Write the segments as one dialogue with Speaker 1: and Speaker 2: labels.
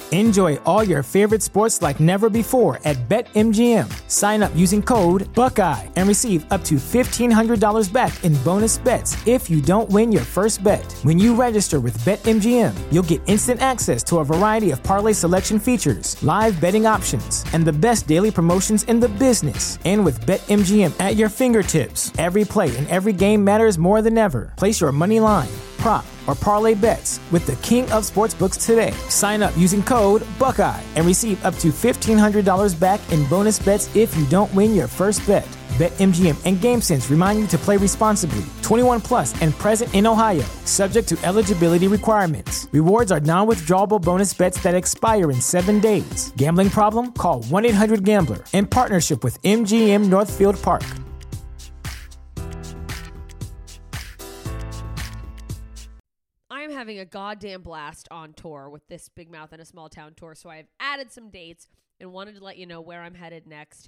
Speaker 1: Enjoy all your favorite sports like never before at BetMGM. Sign up using code Buckeye and receive up to $1,500 back in bonus bets if you don't win your first bet. When you register with BetMGM, you'll get instant access to a variety of parlay selection features, live betting options, and the best daily promotions in the business. And with BetMGM at your fingertips, every play and every game matters more than ever. Place your money line, prop, or parlay bets with the king of sportsbooks today. Sign up using code Buckeye and receive up to $1,500 back in bonus bets if you don't win your first bet. BetMGM and GameSense remind you to play responsibly. 21 plus and present in Ohio, subject to eligibility requirements. Rewards are non-withdrawable bonus bets that expire in 7 days. Gambling problem? Call 1-800-GAMBLER. In partnership with MGM Northfield Park.
Speaker 2: I'm having a goddamn blast on tour with this Big Mouth in a Small Town tour, so I've added some dates and wanted to let you know where I'm headed next.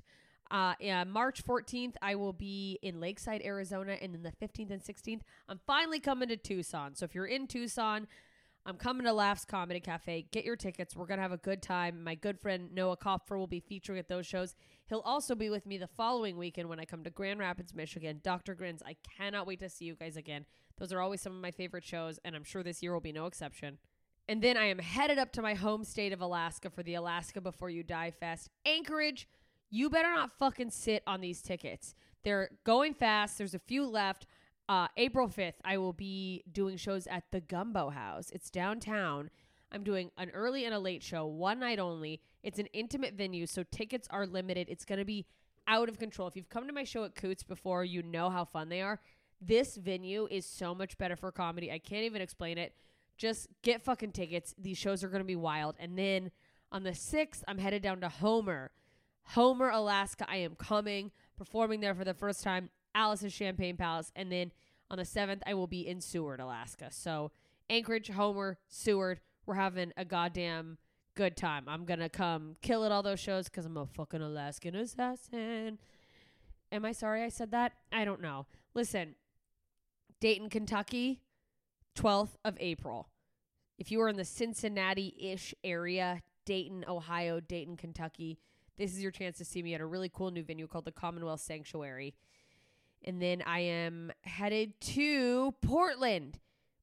Speaker 2: March 14th, I will be in Lakeside, Arizona, and then the 15th and 16th, I'm finally coming to Tucson. So if you're in Tucson, I'm coming to Laughs Comedy Cafe. Get your tickets. We're going to have a good time. My good friend Noah Kopfer will be featuring at those shows. He'll also be with me the following weekend when I come to Grand Rapids, Michigan. Dr. Grins, I cannot wait to see you guys again. Those are always some of my favorite shows, and I'm sure this year will be no exception. And then I am headed up to my home state of Alaska for the Alaska Before You Die Fest. Anchorage, you better not fucking sit on these tickets. They're going fast. There's a few left. April 5th, I will be doing shows at the Gumbo House. It's downtown. I'm doing an early and a late show, one night only. It's an intimate venue, so tickets are limited. It's going to be out of control. If you've come to my show at Coots before, you know how fun they are. This venue is so much better for comedy. I can't even explain it. Just get fucking tickets. These shows are going to be wild. And then on the 6th, I'm headed down to Homer, Alaska. I am performing there for the first time. Alice's Champagne Palace. And then on the 7th, I will be in Seward, Alaska. So Anchorage, Homer, Seward. We're having a goddamn good time. I'm going to come kill at all those shows because I'm a fucking Alaskan assassin. Am I sorry I said that? I don't know. Listen, Dayton, Kentucky, 12th of April. If you are in the Cincinnati-ish area, Dayton, Ohio, Dayton, Kentucky, this is your chance to see me at a really cool new venue called the Commonwealth Sanctuary. And then I am headed to Portland.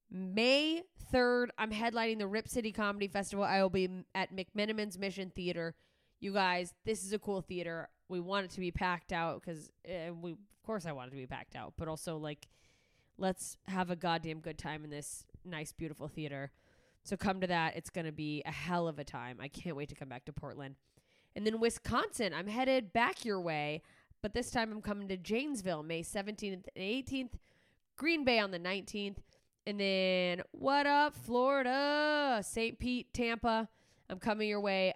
Speaker 2: May 3rd, I'm headlining the Rip City Comedy Festival. I will be at McMenamin's Mission Theater. You guys, this is a cool theater. We want it to be packed out because of course I want it to be packed out, but also like, let's have a goddamn good time in this nice, beautiful theater. So come to that. It's going to be a hell of a time. I can't wait to come back to Portland. And then Wisconsin, I'm headed back your way, but this time I'm coming to Janesville, May 17th and 18th, Green Bay on the 19th, and then what up, Florida, St. Pete, Tampa. I'm coming your way.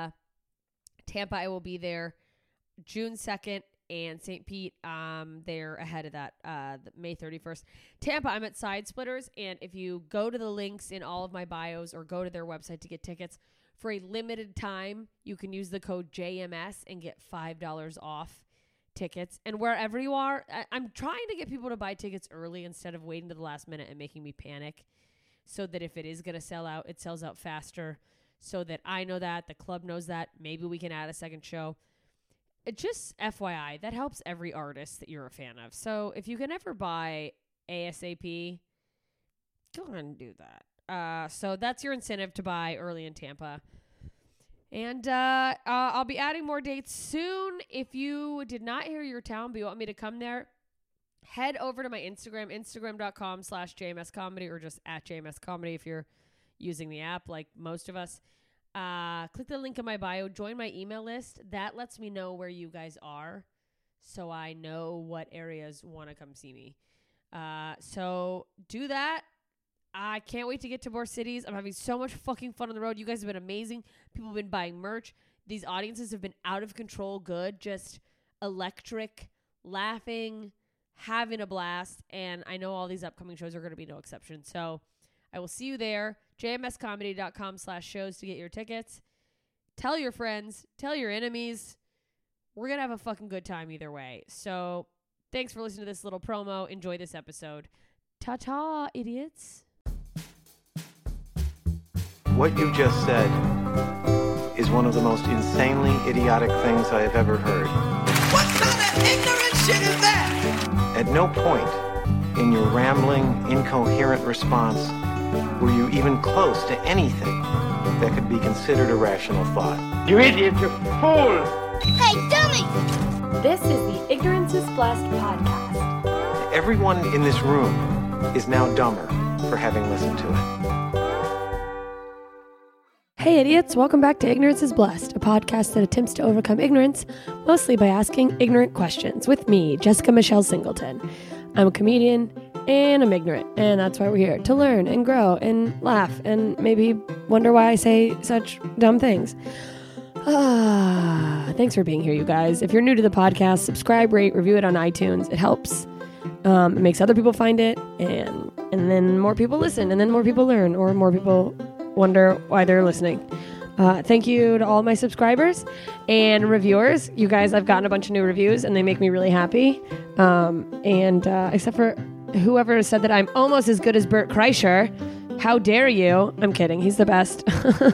Speaker 2: Tampa, I will be there June 2nd, and St. Pete, they're ahead of that, May 31st. Tampa, I'm at Side Splitters, and if you go to the links in all of my bios or go to their website to get tickets, for a limited time, you can use the code JMS and get $5 off tickets. And wherever you are, I'm trying to get people to buy tickets early instead of waiting to the last minute and making me panic, so that if it is going to sell out, it sells out faster, so that I know that, the club knows that, maybe we can add a second show. It just FYI, that helps every artist that you're a fan of. So if you can ever buy ASAP, go ahead and do that. So that's your incentive to buy early in Tampa. And I'll be adding more dates soon. If you did not hear your town, but you want me to come there, head over to my Instagram, instagram.com/JMScomedy, or just at JMScomedy if you're using the app like most of us. Click the link in my bio, join my email list. That lets me know where you guys are, so I know what areas want to come see me. So do that. I can't wait to get to more cities. I'm having so much fucking fun on the road. You guys have been amazing. People have been buying merch. These audiences have been out of control good, just electric, laughing, having a blast. And I know all these upcoming shows are going to be no exception. So I will see you there. jmscomedy.com/shows to get your tickets. Tell your friends. Tell your enemies. We're going to have a fucking good time either way. So thanks for listening to this little promo. Enjoy this episode. Ta-ta, idiots.
Speaker 3: What you just said one of the most insanely idiotic things I have ever heard.
Speaker 4: What kind of ignorant shit is that?
Speaker 3: At no point in your rambling, incoherent response were you even close to anything that could be considered a rational thought.
Speaker 5: You idiot, you fool!
Speaker 6: Hey, dummy!
Speaker 7: This is the Ignorance is Blessed podcast.
Speaker 3: Everyone in this room is now dumber for having listened to it.
Speaker 7: Hey idiots, welcome back to Ignorance is Blessed, a podcast that attempts to overcome ignorance, mostly by asking ignorant questions, with me, Jessica Michelle Singleton. I'm a comedian, and I'm ignorant, and that's why we're here, to learn and grow and laugh and maybe wonder why I say such dumb things. Thanks for being here, you guys. If you're new to the podcast, subscribe, rate, review it on iTunes. It helps. It makes other people find it, and then more people listen, and then more people learn, or more people wonder why they're listening. Thank you to all my subscribers and reviewers. You guys, I've gotten a bunch of new reviews, and they make me really happy. Except for whoever said that I'm almost as good as Bert Kreischer. How dare you? I'm kidding. He's the best.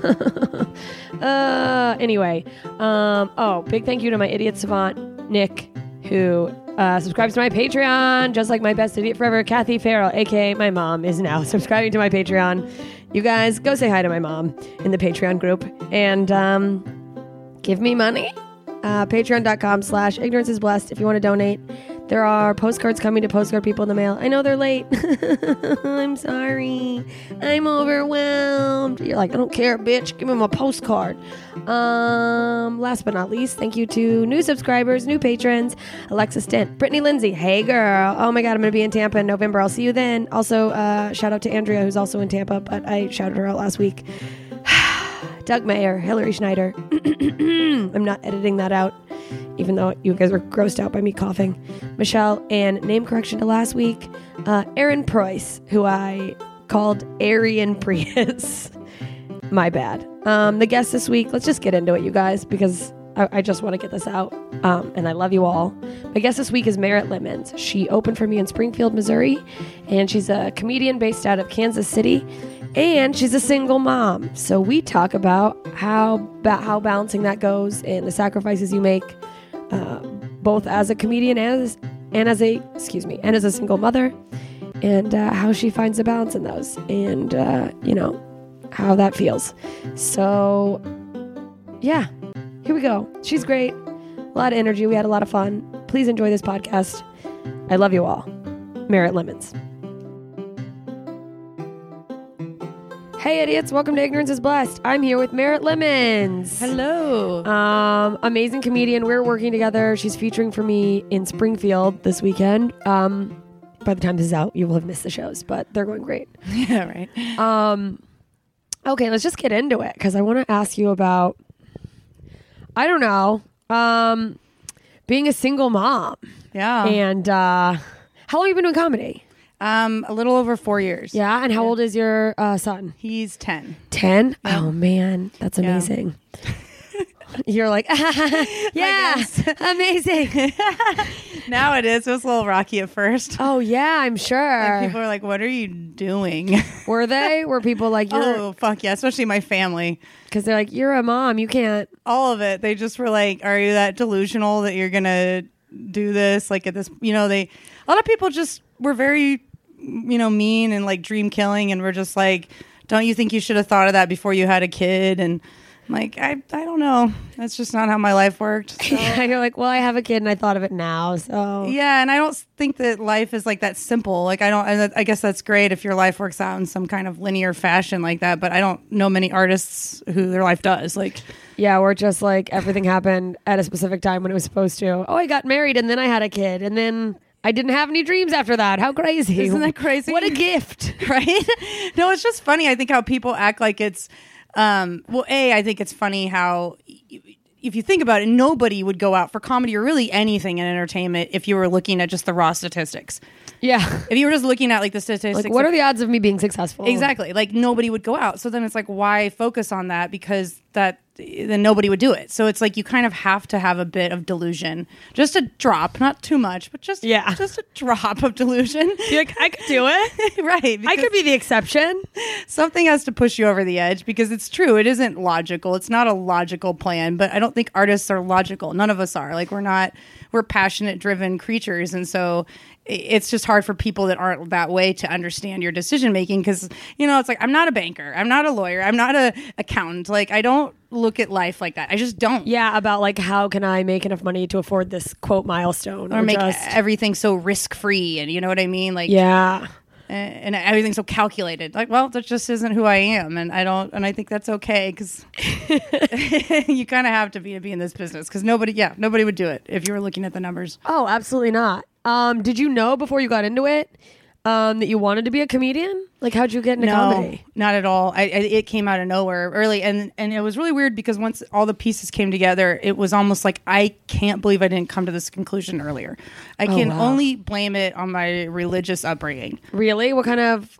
Speaker 7: Anyway. Big thank you to my idiot savant, Nick, who subscribes to my Patreon, just like my best idiot forever, Kathy Farrell, a.k.a. my mom, is now subscribing to my Patreon. You guys, go say hi to my mom in the Patreon group and give me money. Patreon.com/ignorance is blessed if you want to donate. There are postcards coming to postcard people in the mail. I know they're late. I'm sorry. I'm overwhelmed. You're like, I don't care, bitch. Give me my postcard. Last but not least, thank you to new subscribers, new patrons, Alexa Stint, Brittany Lindsay. Hey, girl. Oh, my God. I'm going to be in Tampa in November. I'll see you then. Also, shout out to Andrea, who's also in Tampa, but I shouted her out last week. Doug Mayer, Hillary Schneider. I'm not editing that out, even though you guys were grossed out by me coughing. Michelle, and name correction to last week, Aaron Preuss, who I called Aryan Prius. My bad. The guest this week, let's just get into it, you guys, because I just want to get this out, and I love you all. My guest this week is Merritt Lemons. She opened for me in Springfield, Missouri, and she's a comedian based out of Kansas City, and she's a single mom. So we talk about how balancing that goes and the sacrifices you make, both as a comedian and as a single mother, and how she finds the balance in those, and how that feels. So yeah, here we go. She's great. A lot of energy. We had a lot of fun. Please enjoy this podcast. I love you all. Merritt Lemons. Hey idiots, welcome to Ignorance is Blessed. I'm here with Merritt Lemons.
Speaker 8: Hello.
Speaker 7: Amazing comedian. We're working together. She's featuring for me in Springfield this weekend. By the time this is out, you will have missed the shows, but they're going great.
Speaker 8: Yeah, right.
Speaker 7: Okay, let's just get into it, because I want to ask you about, I don't know, being a single mom.
Speaker 8: Yeah.
Speaker 7: And how long have you been doing comedy?
Speaker 8: A little over 4 years.
Speaker 7: Yeah, and how old is your son?
Speaker 8: He's 10.
Speaker 7: 10?
Speaker 8: Yeah.
Speaker 7: Oh, man, that's amazing. You're like, yeah, amazing.
Speaker 8: Now it is. It was a little rocky at first.
Speaker 7: Oh, yeah, I'm sure.
Speaker 8: Like, people are like, what are you doing?
Speaker 7: Were they? Were people like, you're...
Speaker 8: Oh, fuck yeah. Especially my family.
Speaker 7: Because they're like, you're a mom. You can't...
Speaker 8: All of it. They just were like, are you that delusional that you're going to do this? Like at this, a lot of people just were very, mean and like dream killing. And we're just like, don't you think you should have thought of that before you had a kid? And I'm like, I don't know. That's just not how my life worked. So.
Speaker 7: Yeah, you're like, well, I have a kid and I thought of it now. So
Speaker 8: yeah, and I don't think that life is like that simple. Like I guess that's great if your life works out in some kind of linear fashion like that. But I don't know many artists who their life does. Like,
Speaker 7: yeah, we're just like everything happened at a specific time when it was supposed to. Oh, I got married and then I had a kid and then I didn't have any dreams after that. How crazy!
Speaker 8: Isn't that crazy?
Speaker 7: What a gift,
Speaker 8: right? No, it's just funny. I think how people act like it's. I think it's funny how, if you think about it, nobody would go out for comedy or really anything in entertainment if you were looking at just the raw statistics.
Speaker 7: Yeah.
Speaker 8: If you were just looking at like the statistics.
Speaker 7: Like, what are the odds of me being successful?
Speaker 8: Exactly. Like nobody would go out. So then it's like, why focus on that? Because then nobody would do it. So it's like you kind of have to have a bit of delusion, just a drop, not too much, but just a drop of delusion.
Speaker 7: You're like, I could do it.
Speaker 8: Right.
Speaker 7: I could be the exception.
Speaker 8: Something has to push you over the edge, because it's true. It isn't logical. It's not a logical plan, but I don't think artists are logical. None of us are. Like, we're passionate, driven creatures. And so it's just hard for people that aren't that way to understand your decision making, because, it's like, I'm not a banker. I'm not a lawyer. I'm not an accountant. Like, I don't look at life like that. I just don't.
Speaker 7: Yeah, about like, how can I make enough money to afford this quote milestone,
Speaker 8: or make everything so risk free, and you know what I mean? Like,
Speaker 7: yeah,
Speaker 8: and everything's so calculated. Like, well, that just isn't who I am, and I think that's okay, because you kind of have to be in this business, because nobody would do it if you were looking at the numbers.
Speaker 7: Oh, absolutely not. Did you know before you got into it that you wanted to be a comedian? Like, how'd you get into comedy?
Speaker 8: Not at all. It came out of nowhere early, and it was really weird, because once all the pieces came together, it was almost like, I can't believe I didn't come to this conclusion earlier. I can only blame it on my religious upbringing.
Speaker 7: Really? What kind of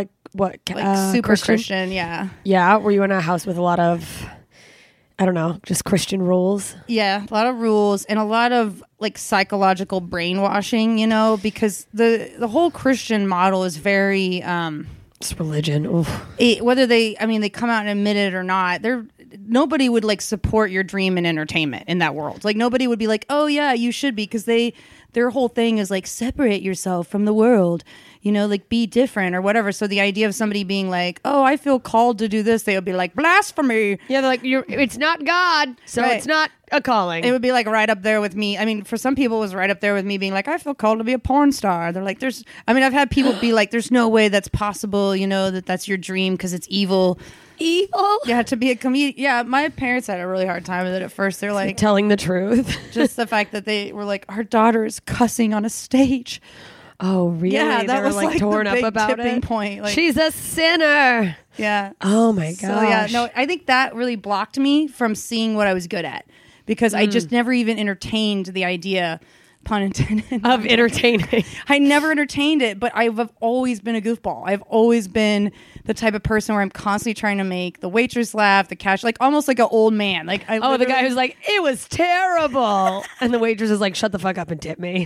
Speaker 8: super Christian? Yeah.
Speaker 7: Yeah. Were you in a house with a lot of, I don't know, just Christian rules?
Speaker 8: Yeah, a lot of rules and a lot of like psychological brainwashing, because the whole Christian model is very
Speaker 7: it's religion.
Speaker 8: Whether they come out and admit it or not, nobody would like support your dream and entertainment in that world. Like, nobody would be like, oh yeah, you should be, because their whole thing is like, separate yourself from the world, like, be different or whatever. So the idea of somebody being like, oh, I feel called to do this, they would be like, blasphemy.
Speaker 7: Yeah, they're like, it's not God, so
Speaker 8: Right.
Speaker 7: It's not a calling.
Speaker 8: It would be like right up there with me. I mean, for some people, it was right up there with me being like, I feel called to be a porn star. They're like, I've had people be like, there's no way that's possible, that's your dream, because it's evil.
Speaker 7: Evil?
Speaker 8: Yeah, to be a comedian. Yeah, my parents had a really hard time with it at first. They're like,
Speaker 7: telling the truth.
Speaker 8: just the fact that they were like, our daughter is cussing on a stage.
Speaker 7: Oh, really?
Speaker 8: Yeah, that
Speaker 7: they were
Speaker 8: was like
Speaker 7: torn
Speaker 8: the
Speaker 7: up
Speaker 8: big
Speaker 7: about
Speaker 8: tipping
Speaker 7: it.
Speaker 8: point. Like,
Speaker 7: she's a sinner.
Speaker 8: Yeah.
Speaker 7: Oh my gosh.
Speaker 8: So yeah, no, I think that really blocked me from seeing what I was good at, because I just never even entertained the idea, pun intended,
Speaker 7: of entertaining.
Speaker 8: I never entertained it, but I've always been a goofball. I've always been the type of person where I'm constantly trying to make the waitress laugh, the cash, like almost like an old man. Like,
Speaker 7: the guy who's like, it was terrible, and the waitress is like, shut the fuck up and tip me.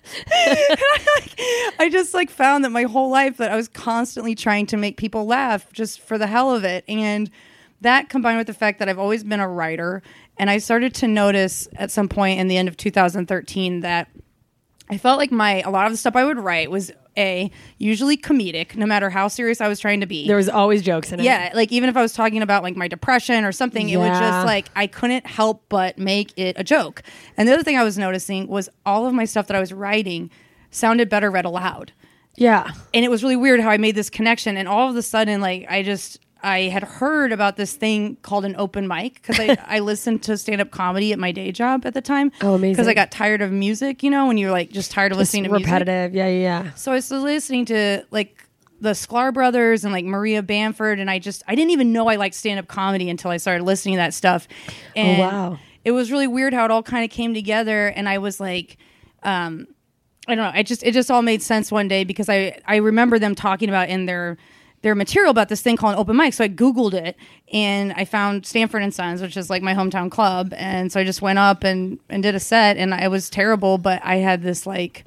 Speaker 8: I just like found that my whole life that I was constantly trying to make people laugh just for the hell of it. And that, combined with the fact that I've always been a writer, and I started to notice at some point in the end of 2013 that I felt like a lot of the stuff I would write was usually comedic, no matter how serious I was trying to be.
Speaker 7: There was always jokes in it.
Speaker 8: Yeah, like even if I was talking about like my depression or something, it would just like, I couldn't help but make it a joke. And the other thing I was noticing was all of my stuff that I was writing sounded better read aloud.
Speaker 7: Yeah.
Speaker 8: And it was really weird how I made this connection, and all of a sudden, like, I had heard about this thing called an open mic, because I listened to stand-up comedy at my day job at the time.
Speaker 7: Oh, amazing.
Speaker 8: Because I got tired of music, when you're like just tired of listening to
Speaker 7: repetitive.
Speaker 8: music.
Speaker 7: Yeah.
Speaker 8: So I was listening to like the Sklar Brothers and like Maria Bamford, and I didn't even know I liked stand-up comedy until I started listening to that stuff. And
Speaker 7: wow.
Speaker 8: It was really weird how it all kind of came together, and I was like, I don't know, it just all made sense one day, because I remember them talking about in their material about this thing called an open mic. So I Googled it, and I found Stanford and Sons, which is like my hometown club. And so I just went up and did a set, and I was terrible, but I had this like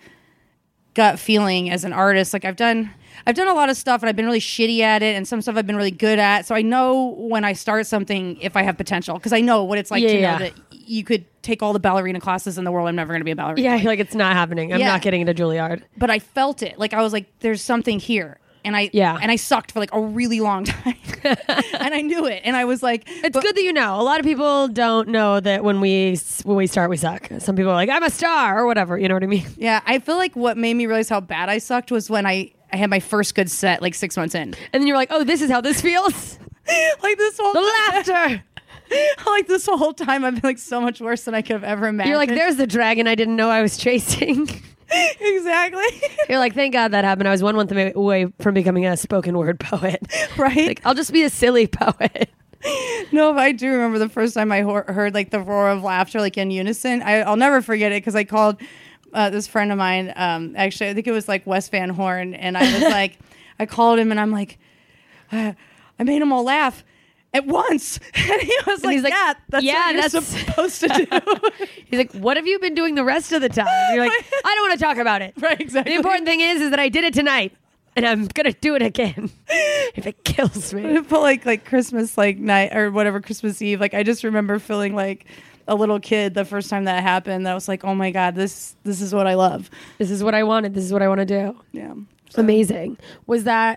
Speaker 8: gut feeling as an artist. Like I've done a lot of stuff, and I've been really shitty at it, and some stuff I've been really good at. So I know when I start something if I have potential, because I know what it's like to know that you could take all the ballerina classes in the world. I'm never going to be a ballerina.
Speaker 7: Yeah, like it's not happening. I'm not getting into Juilliard.
Speaker 8: But I felt it. Like I was like, there's something here. And I sucked for like a really long time, and I knew it. And I was like,
Speaker 7: it's good that you know. A lot of people don't know that when we start, we suck. Some people are like, I'm a star or whatever. You know what I mean?
Speaker 8: Yeah. I feel like what made me realize how bad I sucked was when I had my first good set, like 6 months in.
Speaker 7: And then you're like, oh, this is how this feels.
Speaker 8: Like this whole
Speaker 7: laughter.
Speaker 8: Like this whole time I've been like so much worse than I could have ever imagined.
Speaker 7: You're like, there's the dragon I didn't know I was chasing.
Speaker 8: Exactly.
Speaker 7: You're like, thank God that happened. I was 1 month away from becoming a spoken word poet.
Speaker 8: Right?
Speaker 7: Like, I'll just be a silly poet.
Speaker 8: No, but I do remember the first time I heard like the roar of laughter, like in unison. I'll never forget it, because I called this friend of mine. Actually, I think it was like Wes Van Horn, and I was like, I called him, and I'm like, I made them all laugh. at once. And he was like,
Speaker 2: he's like,
Speaker 8: yeah, that's
Speaker 2: yeah,
Speaker 8: what you're
Speaker 2: that's-
Speaker 8: supposed to do.
Speaker 2: He's like, what have you been doing the rest of the time? And you're like, I don't want to talk about it.
Speaker 8: Right, exactly.
Speaker 2: The important thing is that I did it tonight, and I'm gonna do it again if it kills me.
Speaker 8: But like Christmas like night or whatever, Christmas Eve, like I just remember feeling like a little kid the first time that happened. That was like, oh my God, this is what I love.
Speaker 2: This is what I wanted. This is what I want to do.
Speaker 8: Yeah.
Speaker 2: Amazing. Was that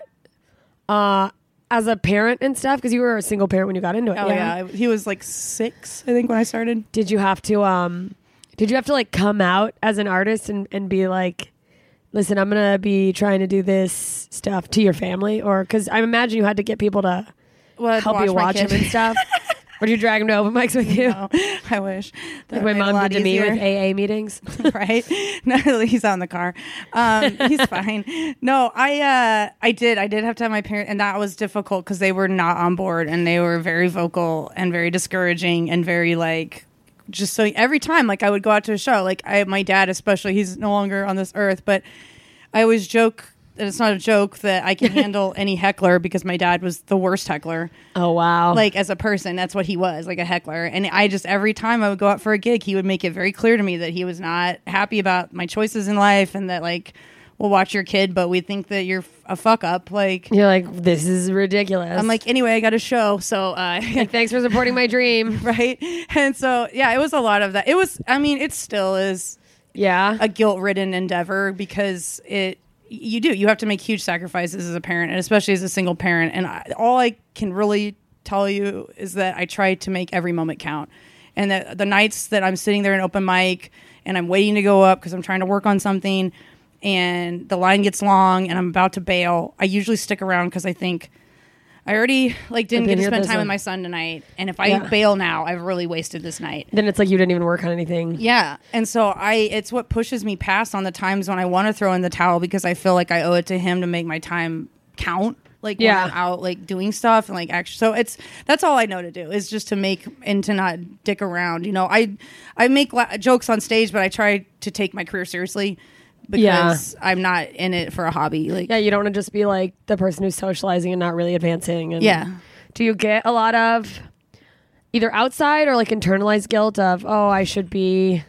Speaker 2: as a parent and stuff? Because you were a single parent when you got into it.
Speaker 8: Oh yeah. He was like 6, I think, when I started.
Speaker 2: Did you have to like come out as an artist and be like, listen, I'm gonna be trying to do this stuff to your family? Or because I imagine you had to get people to help you watch him and stuff. Or did you drag him to open mics with you?
Speaker 8: No, I wish.
Speaker 2: Like my mom did to me with AA meetings.
Speaker 8: Right? No, he's out in the car. He's fine. No, I did have to have my parents, and that was difficult because they were not on board, and they were very vocal and very discouraging and very like, just so every time like I would go out to a show, like my dad especially, he's no longer on this earth, but I always joke. And it's not a joke that I can handle any heckler because my dad was the worst heckler.
Speaker 2: Oh, wow.
Speaker 8: Like as a person, that's what he was, like a heckler. And I just, every time I would go out for a gig, he would make it very clear to me that he was not happy about my choices in life and that like, we'll watch your kid, but we think that you're a fuck up. Like,
Speaker 2: you're like, this is ridiculous.
Speaker 8: I'm like, anyway, I got a show. So,
Speaker 2: like, thanks for supporting my dream.
Speaker 8: Right. And so, yeah, it was a lot of that. It was, I mean, it still is a guilt-ridden endeavor because you have to make huge sacrifices as a parent, and especially as a single parent. And all I can really tell you is that I try to make every moment count. And that the nights that I'm sitting there in open mic and I'm waiting to go up because I'm trying to work on something and the line gets long and I'm about to bail, I usually stick around because I think I already didn't get to spend time with my son tonight. And if I bail now, I've really wasted this night.
Speaker 2: Then it's like you didn't even work on anything.
Speaker 8: Yeah. And so it's what pushes me past on the times when I want to throw in the towel because I feel like I owe it to him to make my time count. Like when I'm out like doing stuff and like actually, so that's all I know to do is just to make and to not dick around. You know, I make jokes on stage, but I try to take my career seriously. Because I'm not in it for a hobby. Like,
Speaker 2: you don't want to just be like the person who's socializing and not really advancing. And
Speaker 8: yeah.
Speaker 2: Do you get a lot of either outside or like internalized guilt of, oh, I should be?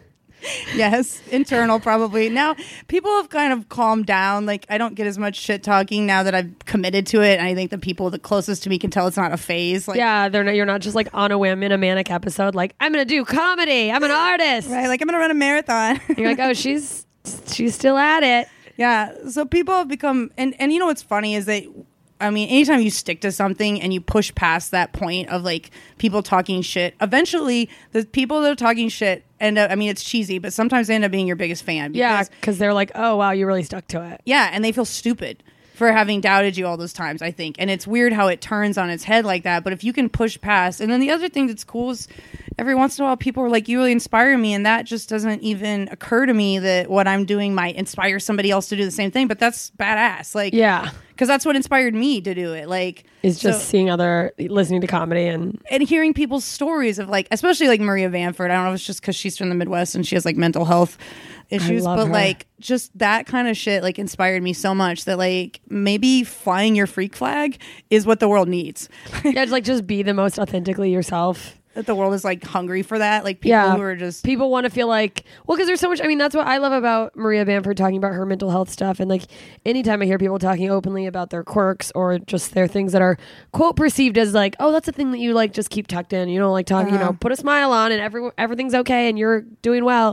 Speaker 8: Yes, internal probably. Now people have kind of calmed down. Like I don't get as much shit talking now that I've committed to it. And I think the people the closest to me can tell it's not a phase. Like,
Speaker 2: you're not just like on a whim in a manic episode. Like I'm gonna do comedy. I'm an artist.
Speaker 8: Right. Like I'm gonna run a marathon.
Speaker 2: You're like, oh, she's still at it.
Speaker 8: Yeah. So people have become, and you know what's funny is that, I mean, anytime you stick to something and you push past that point of like people talking shit, eventually the people that are talking shit end up, I mean, it's cheesy, but sometimes they end up being your biggest fan.
Speaker 2: Because they're like, oh, wow, you really stuck to it.
Speaker 8: Yeah. And they feel stupid for having doubted you all those times, I think. And it's weird how it turns on its head like that. But if you can push past, and then the other thing that's cool is every once in a while people are like, you really inspire me. And that just doesn't even occur to me that what I'm doing might inspire somebody else to do the same thing. But that's badass. Like,
Speaker 2: yeah.
Speaker 8: Because that's what inspired me to do it. Like,
Speaker 2: it's just listening to comedy and
Speaker 8: hearing people's stories of like, especially like Maria Vanford. I don't know if it's just because she's from the Midwest and she has like mental health issues, but
Speaker 2: her.
Speaker 8: Like just that kind of shit like inspired me so much that like maybe flying your freak flag is what the world needs.
Speaker 2: Yeah, like just be the most authentically yourself.
Speaker 8: That the world is like hungry for that. Like people who are just
Speaker 2: people want to feel like, well, because there's so much. I mean, that's what I love about Maria Bamford talking about her mental health stuff. And like anytime I hear people talking openly about their quirks or just their things that are quote perceived as like, oh, that's a thing that you like just keep tucked in. You know, like talking, you know, put a smile on and everything's okay and you're doing well.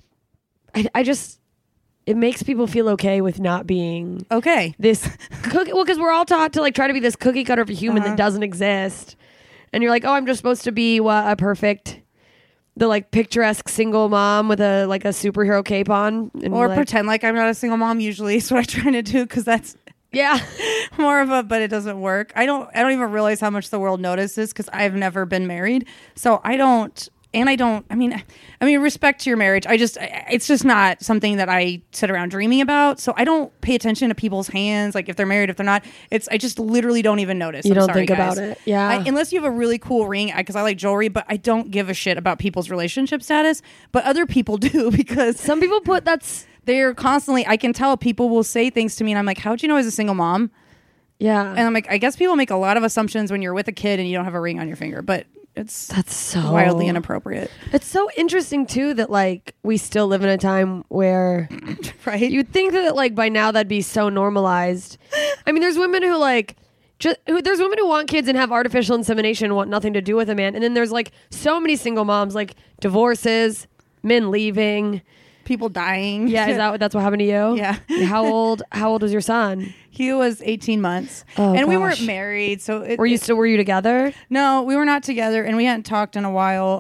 Speaker 2: I just, it makes people feel okay with not being
Speaker 8: okay.
Speaker 2: This cookie. Well, because we're all taught to like try to be this cookie cutter of a human that doesn't exist. And you're like, oh, I'm just supposed to be a perfect, the like picturesque single mom with a like a superhero cape on, and
Speaker 8: or
Speaker 2: like,
Speaker 8: pretend like I'm not a single mom. Usually, is what I try to do because that's more of a. But it doesn't work. I don't even realize how much the world notices because I've never been married, so I don't. And I don't. I mean, respect to your marriage. It's just not something that I sit around dreaming about. So I don't pay attention to people's hands, like if they're married, if they're not. I just literally don't even notice.
Speaker 2: You don't think about it, yeah.
Speaker 8: Unless you have a really cool ring, because I like jewelry, but I don't give a shit about people's relationship status. But other people do because
Speaker 2: some people they're
Speaker 8: constantly. I can tell people will say things to me, and I'm like, "How'd you know I was a single mom?"
Speaker 7: Yeah.
Speaker 8: And I'm like, I guess people make a lot of assumptions when you're with a kid and you don't have a ring on your finger, but that's
Speaker 7: so
Speaker 8: wildly inappropriate.
Speaker 7: It's so interesting too that like we still live in a time where
Speaker 8: Right?
Speaker 7: you'd think that like by now that'd be so normalized. I mean, there's women who like there's women who want kids and have artificial insemination and want nothing to do with a man, and then there's like so many single moms, like divorces, men leaving,
Speaker 8: People dying.
Speaker 7: Yeah, that's what happened to you?
Speaker 8: Yeah.
Speaker 7: How old was your son?
Speaker 8: He was 18 months.
Speaker 7: Oh,
Speaker 8: and we
Speaker 7: gosh.
Speaker 8: weren't married. So
Speaker 7: Were you together?
Speaker 8: No, we were not together, and we hadn't talked in a while.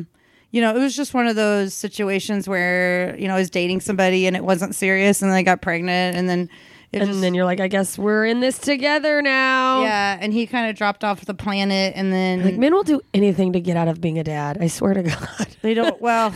Speaker 8: It was just one of those situations where, I was dating somebody and it wasn't serious, and then I got pregnant, and then
Speaker 7: then you're like, I guess we're in this together now.
Speaker 8: Yeah, and he kind of dropped off the planet, and then
Speaker 7: Like, men will do anything to get out of being a dad. I swear to God.
Speaker 8: they don't. Well,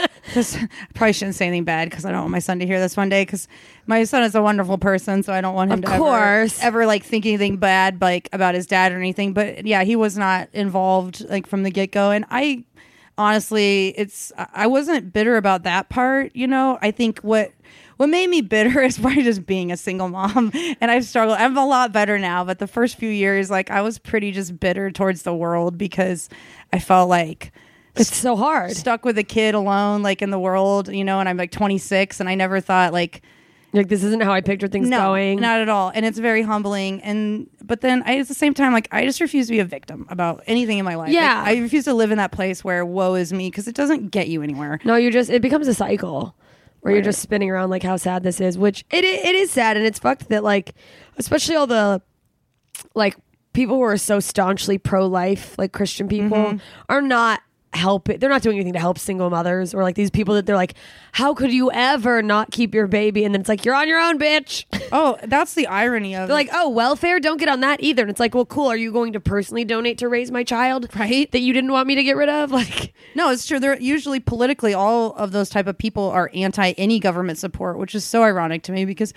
Speaker 8: I probably shouldn't say anything bad because I don't want my son to hear this one day. Because my son is a wonderful person, so I don't want him
Speaker 7: Of
Speaker 8: to
Speaker 7: course.
Speaker 8: ever like think anything bad like about his dad or anything. But yeah, he was not involved like from the get go, and I honestly, I wasn't bitter about that part. I think what made me bitter is probably just being a single mom, and I've struggled. I'm a lot better now, but the first few years, like I was pretty just bitter towards the world because I felt like
Speaker 7: It's so hard.
Speaker 8: stuck with a kid alone, like in the world, and I'm like 26, and I never thought like
Speaker 7: this isn't how I pictured things going.
Speaker 8: not at all, and it's very humbling. But then at the same time, like I just refuse to be a victim about anything in my life.
Speaker 7: Yeah.
Speaker 8: Like, I refuse to live in that place where woe is me because it doesn't get you anywhere.
Speaker 7: No, it becomes a cycle where you're just spinning around like how sad this is, which it is sad, and it's fucked that like, especially all the like people who are so staunchly pro-life, like Christian people, are not they're not doing anything to help single mothers, or like these people that they're like, how could you ever not keep your baby? And then it's like, you're on your own, bitch.
Speaker 8: Oh, that's the irony of
Speaker 7: They're like, oh, welfare, don't get on that either. And it's like, well, cool. Are you going to personally donate to raise my child?
Speaker 8: Right.
Speaker 7: That you didn't want me to get rid of? Like,
Speaker 8: No, it's true. They're usually politically, all of those type of people are anti any government support, which is so ironic to me because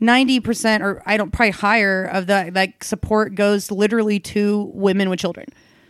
Speaker 8: 90% or probably higher of that support goes literally to women with children.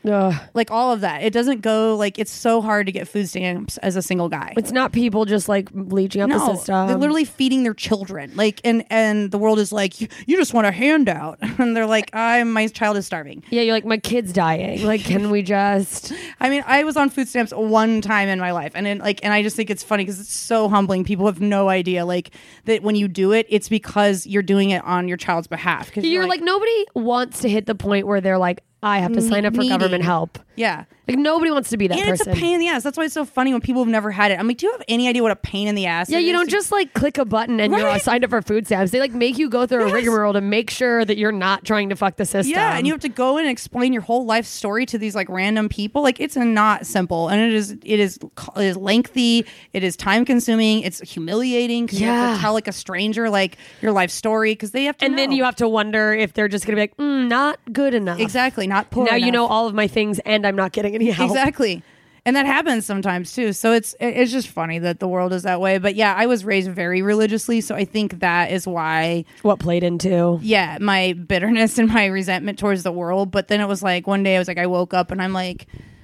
Speaker 8: Like all of that. It doesn't go like it's so hard to get food stamps as a single guy.
Speaker 7: it's not people just like bleaching up the system.
Speaker 8: They're literally feeding their children. Like and the world is like, you just want a handout. And they're like, my child is starving.
Speaker 7: Yeah, you're like, my kid's dying. Like, can we just...
Speaker 8: I mean, I was on food stamps one time in my life, and I just think it's funny because it's so humbling. People have no idea, like that when you do it, it's because you're doing it on your child's behalf. Because
Speaker 7: You're like, nobody wants to hit the point where they're like, I have to sign up for
Speaker 8: needy.
Speaker 7: government help.
Speaker 8: Yeah.
Speaker 7: Like, nobody wants to be that
Speaker 8: And
Speaker 7: person.
Speaker 8: it's a pain in the ass. That's why it's so funny when people have never had it. I'm like, do you have any idea what a pain in the ass
Speaker 7: Yeah,
Speaker 8: it
Speaker 7: you
Speaker 8: is
Speaker 7: don't
Speaker 8: to-
Speaker 7: just like click a button and you're
Speaker 8: Right.
Speaker 7: signed up for food stamps. They like make you go through a rigmarole to make sure that you're not trying to fuck the system.
Speaker 8: Yeah, and you have to go in and explain your whole life story to these like random people. Like it's not simple, and it is lengthy. It is time consuming. It's humiliating because you have
Speaker 7: Yeah.
Speaker 8: to tell like a stranger like your life story because they have to.
Speaker 7: and then
Speaker 8: know.
Speaker 7: you have to wonder if they're just gonna be like, not good enough.
Speaker 8: exactly not poor
Speaker 7: Now you
Speaker 8: enough.
Speaker 7: know all of my things, and I'm not getting any help.
Speaker 8: Exactly. And that happens sometimes too. So it's just funny that the world is that way. But yeah, I was raised very religiously, so I think that is why
Speaker 7: What played into?
Speaker 8: yeah, my bitterness and my resentment towards the world. But then it was like one day I woke up and I'm like,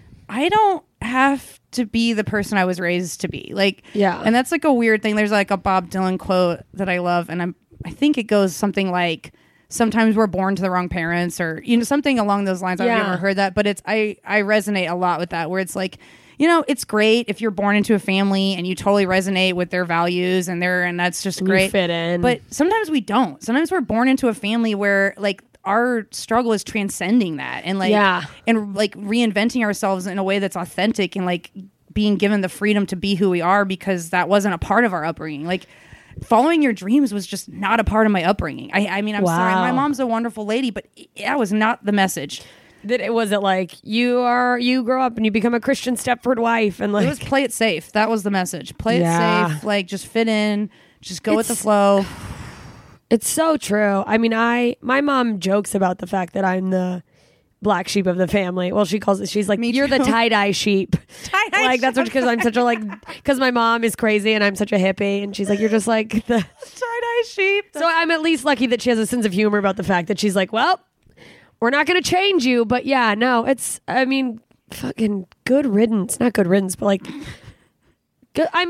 Speaker 8: I don't have to be the person I was raised to be. Like,
Speaker 7: Yeah.
Speaker 8: And that's like a weird thing. There's like a Bob Dylan quote that I love, and I think it goes something like, sometimes we're born to the wrong parents, or something along those lines. I've
Speaker 7: Yeah.
Speaker 8: never heard that, but I resonate a lot with that, where it's like, it's great if you're born into a family and you totally resonate with their values and that's just
Speaker 7: You
Speaker 8: great.
Speaker 7: fit in.
Speaker 8: But sometimes we don't. Sometimes we're born into a family where like our struggle is transcending that and like
Speaker 7: Yeah.
Speaker 8: and like reinventing ourselves in a way that's authentic and like being given the freedom to be who we are, because that wasn't a part of our upbringing. Like following your dreams was just not a part of my upbringing. I mean, I'm sorry.
Speaker 7: Wow.
Speaker 8: My mom's a wonderful lady, but that was not the message.
Speaker 7: That it wasn't like you grow up and you become a Christian Stepford wife, and like
Speaker 8: It was play it safe. That was the message. Play
Speaker 7: Yeah.
Speaker 8: it safe. Like just fit in. Just go with the
Speaker 7: It's-
Speaker 8: flow.
Speaker 7: It's so true. I mean, my mom jokes about the fact that I'm the black sheep of the family. Well, she's like,
Speaker 8: Me
Speaker 7: you're the
Speaker 8: too.
Speaker 7: tie-dye sheep.
Speaker 8: Tie-dye
Speaker 7: Like, that's because I'm such a because my mom is crazy and I'm such a hippie. And she's like, you're just like the
Speaker 8: Tie-dye sheep.
Speaker 7: So I'm at least lucky that she has a sense of humor about the fact that she's like, well, we're not going to change you. But yeah, no, fucking good riddance. Not good riddance, but like, good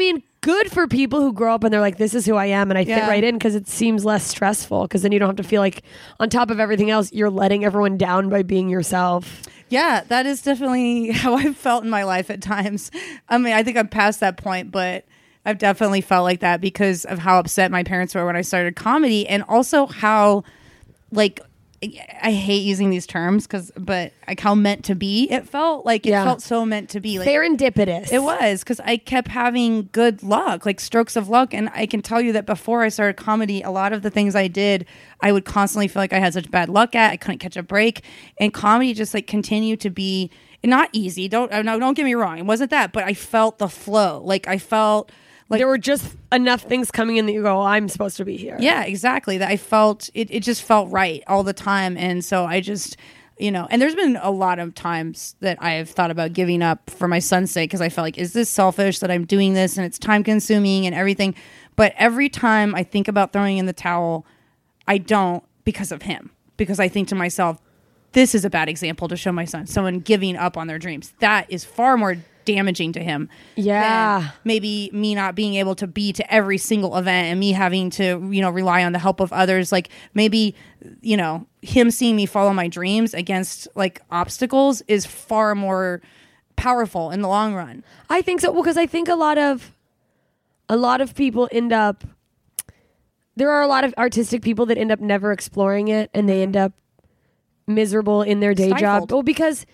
Speaker 7: good for people who grow up and they're like, this is who I am and I fit right in, because it seems less stressful, because then you don't have to feel like on top of everything else you're letting everyone down by being yourself.
Speaker 8: Yeah, that is definitely how I've felt in my life at times. I mean, I think I'm past that point, but I've definitely felt like that because of how upset my parents were when I started comedy, and also how, like, I hate using these terms but like how meant to be it felt. Like it felt so meant to be. Like,
Speaker 7: serendipitous.
Speaker 8: It was, because I kept having good luck, like strokes of luck. And I can tell you that before I started comedy, a lot of the things I did, I would constantly feel like I had such bad luck at. I couldn't catch a break. And comedy just like continued to be not easy. Don't get me wrong. It wasn't that, but I felt the flow. Like I felt like
Speaker 7: there were just enough things coming in that you go, I'm supposed to be here.
Speaker 8: Yeah, exactly. That I felt it just felt right all the time. And so I just, and there's been a lot of times that I have thought about giving up for my son's sake, because I felt like, is this selfish that I'm doing this and it's time consuming and everything? But every time I think about throwing in the towel, I don't, because of him. Because I think to myself, this is a bad example to show my son, someone giving up on their dreams. That is far more damaging to him.
Speaker 7: Yeah.
Speaker 8: Maybe me not being able to be to every single event and me having to, rely on the help of others. Like maybe, him seeing me follow my dreams against like obstacles is far more powerful in the long run.
Speaker 7: I think so. Well, because I think a lot of people end up, there are a lot of artistic people that end up never exploring it, and they end up miserable in their day job. Well, because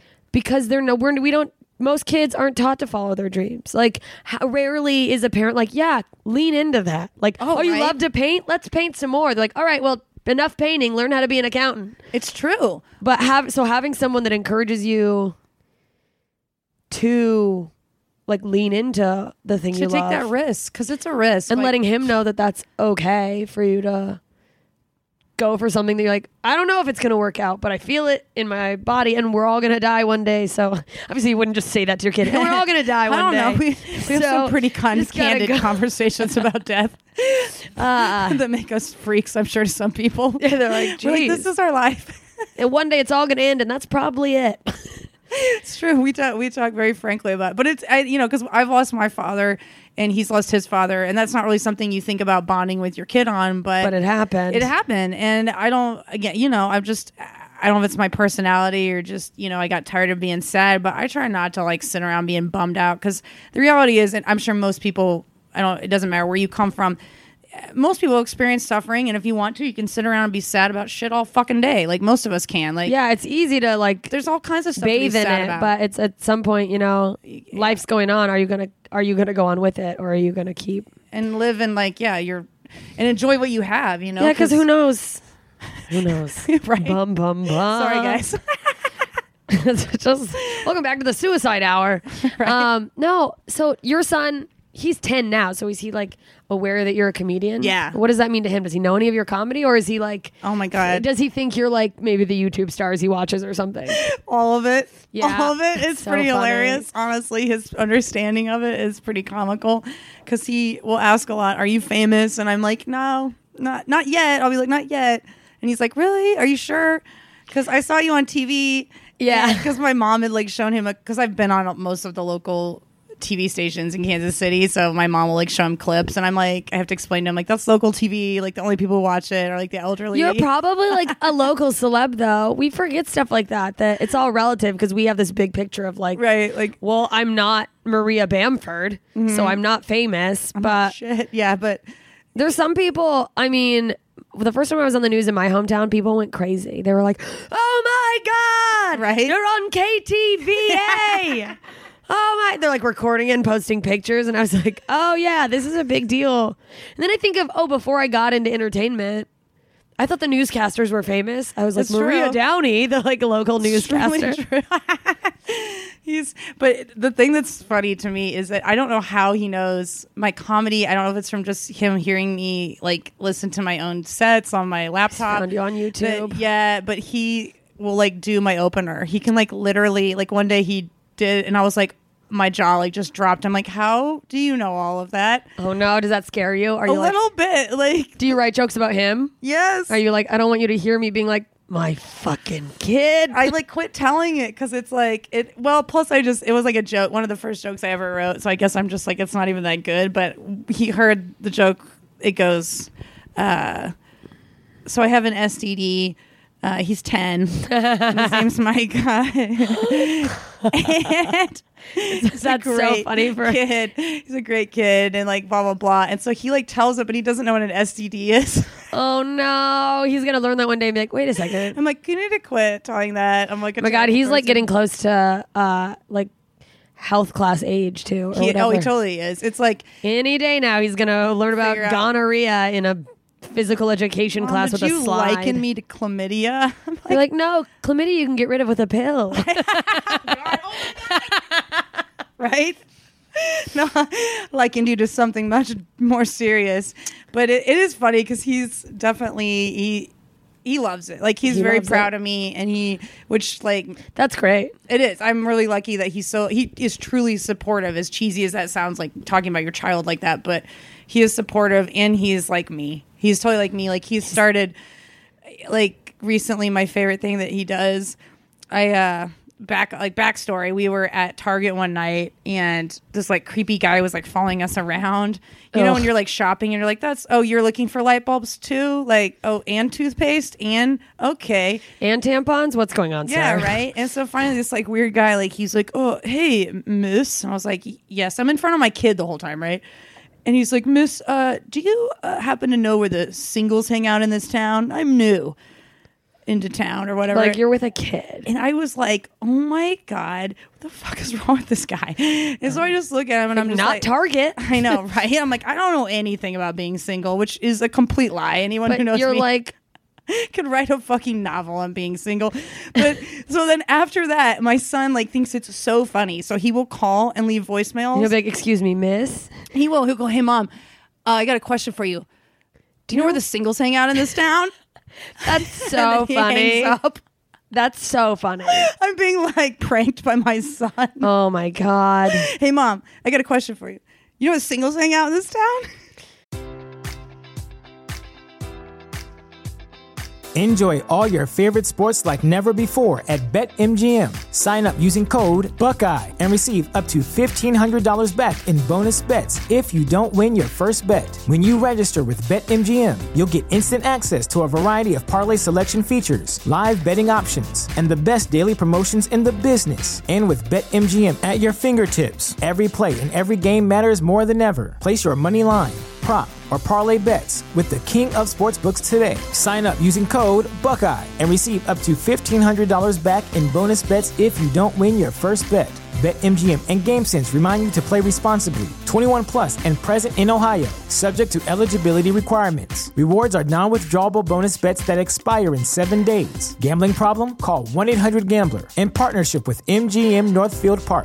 Speaker 7: most kids aren't taught to follow their dreams. Like, how rarely is a parent like, yeah, lean into that. Like, you love to paint? Let's paint some more. They're like, all right, well, enough painting. Learn how to be an accountant.
Speaker 8: It's true.
Speaker 7: But having someone that encourages you to like lean into the thing you love.
Speaker 8: To take that risk, because it's a risk.
Speaker 7: And letting him know that that's okay for you to go for something that you're like, I don't know if it's going to work out, but I feel it in my body, and we're all going to die one day. So obviously you wouldn't just say that to your kid. And we're all going to die one day.
Speaker 8: I don't know. We have some pretty candid conversations about death that make us freaks, I'm sure, to some people.
Speaker 7: Yeah, they're like, geez.
Speaker 8: This is our life.
Speaker 7: And one day it's all going to end, and that's probably it.
Speaker 8: It's true. We talk very frankly about it. But it's, because I've lost my father and he's lost his father, and that's not really something you think about bonding with your kid on, but
Speaker 7: it happened.
Speaker 8: It happened. And I don't, again, I don't know if it's my personality or just, I got tired of being sad, but I try not to like sit around being bummed out, because the reality is, and I'm sure most people, it doesn't matter where you come from, most people experience suffering, and if you want to, you can sit around and be sad about shit all fucking day. Like most of us can. Like,
Speaker 7: yeah, it's easy to like.
Speaker 8: There's all kinds of stuff
Speaker 7: bathe
Speaker 8: to be sad
Speaker 7: in it,
Speaker 8: about.
Speaker 7: but it's at some point, life's going on. Are you gonna go on with it, or are you gonna keep
Speaker 8: and live in like and enjoy what you have?
Speaker 7: Yeah, because who knows? Who knows?
Speaker 8: Right?
Speaker 7: Bum bum bum.
Speaker 8: Sorry, guys.
Speaker 7: Just welcome back to the suicide hour.
Speaker 8: Right.
Speaker 7: No, so your son, he's 10 now, so is he like aware that you're a comedian?
Speaker 8: Yeah.
Speaker 7: What does that mean to him? Does he know any of your comedy, or is he like,
Speaker 8: oh my God,
Speaker 7: does he think you're like maybe the YouTube stars he watches or something?
Speaker 8: All of it.
Speaker 7: Yeah.
Speaker 8: All of it is
Speaker 7: So
Speaker 8: pretty
Speaker 7: funny.
Speaker 8: hilarious. Honestly, his understanding of it is pretty comical, because he will ask a lot, are you famous? And I'm like, no, not yet. I'll be like, not yet. And he's like, really? Are you sure? Because I saw you on TV.
Speaker 7: Yeah.
Speaker 8: Because my mom had like shown him, because I've been on most of the local TV stations in Kansas City, so my mom will like show him clips, and I'm like, I have to explain to him like, that's local TV, like the only people who watch it are like the elderly.
Speaker 7: You're probably like a local celeb, though. We forget stuff like that it's all relative, because we have this big picture of like,
Speaker 8: right, like,
Speaker 7: well, I'm not Maria Bamford, so I'm not famous, but
Speaker 8: shit. Yeah, but
Speaker 7: there's some people, I mean, the first time I was on the news in my hometown, people went crazy. They were like, oh my God,
Speaker 8: right,
Speaker 7: you're on KTVA. Oh my, they're like recording it and posting pictures, and I was like, oh yeah, this is a big deal. And then I think of, before I got into entertainment, I thought the newscasters were famous. I was like,
Speaker 8: That's
Speaker 7: Maria
Speaker 8: true.
Speaker 7: Downey, the like local newscaster.
Speaker 8: But the thing that's funny to me is that I don't know how he knows my comedy. I don't know if it's from just him hearing me like listen to my own sets on my laptop.
Speaker 7: Found you on YouTube.
Speaker 8: But he will like do my opener. He can like literally, like one day he did, and I was like, my jaw like just dropped. I'm like, how do you know all of that?
Speaker 7: Oh no, does that scare you? Are
Speaker 8: a
Speaker 7: you
Speaker 8: little bit like,
Speaker 7: do you write jokes about him?
Speaker 8: Yes.
Speaker 7: Are you like, I don't want you to hear me being like, my fucking kid.
Speaker 8: I like quit telling it because it's like it. Well, plus it was like a joke, one of the first jokes I ever wrote. So I guess I'm just like it's not even that good. But he heard the joke. It goes, so I have an STD. He's 10. His name's Mike. And
Speaker 7: That's so funny for
Speaker 8: kid. He's a great kid, and like blah blah blah. And so he like tells it, but he doesn't know what an STD is.
Speaker 7: Oh no, he's gonna learn that one day and be like, wait a second.
Speaker 8: I'm like, you need to quit telling that. I'm like,
Speaker 7: Oh my god, he's like getting close to like health class age too. Or
Speaker 8: he
Speaker 7: whatever.
Speaker 8: totally is. It's like
Speaker 7: Any day now, he's gonna learn about
Speaker 8: Figure out.
Speaker 7: gonorrhea in a physical education class
Speaker 8: would
Speaker 7: with a
Speaker 8: you
Speaker 7: slide.
Speaker 8: liken me to chlamydia? I'm
Speaker 7: You're like, no, chlamydia you can get rid of with a pill.
Speaker 8: right? No, likened you to something much more serious. But it is funny because he's definitely he loves it. Like he's
Speaker 7: He
Speaker 8: very
Speaker 7: loves
Speaker 8: proud
Speaker 7: it.
Speaker 8: of me, and which like
Speaker 7: That's great.
Speaker 8: it is. I'm really lucky that he is truly supportive. As cheesy as that sounds, like talking about your child like that, but he is supportive, and he's like me. He's totally like me. Like he's started like recently. My favorite thing that he does, backstory. We were at Target one night, and this like creepy guy was like following us around. You know, when you're like shopping and you're like, you're looking for light bulbs too? Like, and toothpaste and okay.
Speaker 7: And tampons? What's going on,
Speaker 8: Yeah,
Speaker 7: sir?
Speaker 8: right. And so finally this like weird guy, like he's like, oh, hey, miss. And I was like, yes, I'm in front of my kid the whole time, right? And he's like, miss, do you happen to know where the singles hang out in this town? I'm new into town or whatever.
Speaker 7: Like you're with a kid.
Speaker 8: And I was like, oh my God, what the fuck is wrong with this guy? And so I just look at him and I'm just
Speaker 7: Not
Speaker 8: like,
Speaker 7: Target.
Speaker 8: I know, right? I'm like, I don't know anything about being single, which is a complete lie. Anyone who
Speaker 7: But
Speaker 8: knows
Speaker 7: you're
Speaker 8: me
Speaker 7: like,
Speaker 8: could write a fucking novel on being single. But so then after that, my son like thinks it's so funny. So he will call and leave voicemails.
Speaker 7: he'll be like, excuse me, miss.
Speaker 8: He'll go, hey mom, I got a question for you. Do you know where the singles hang out in this town?
Speaker 7: That's so
Speaker 8: And then he
Speaker 7: funny.
Speaker 8: hangs up.
Speaker 7: That's so funny.
Speaker 8: I'm being like pranked by my son.
Speaker 7: Oh my God.
Speaker 8: Hey mom, I got a question for you. You know what singles hang out in this town?
Speaker 1: Enjoy all your favorite sports like never before at BetMGM. Sign up using code Buckeye and receive up to $1,500 back in bonus bets if you don't win your first bet. When you register with BetMGM, you'll get instant access to a variety of parlay selection features, live betting options, and the best daily promotions in the business. And with BetMGM at your fingertips, every play and every game matters more than ever. Place your money line, prop, or parlay bets with the king of sportsbooks today. Sign up using code Buckeye and receive up to $1,500 back in bonus bets if you don't win your first bet. BetMGM and GameSense remind you to play responsibly. 21 plus and present in Ohio, subject to eligibility requirements. Rewards are non-withdrawable bonus bets that expire in 7 days. Gambling problem? Call 1-800-GAMBLER in partnership with MGM Northfield Park.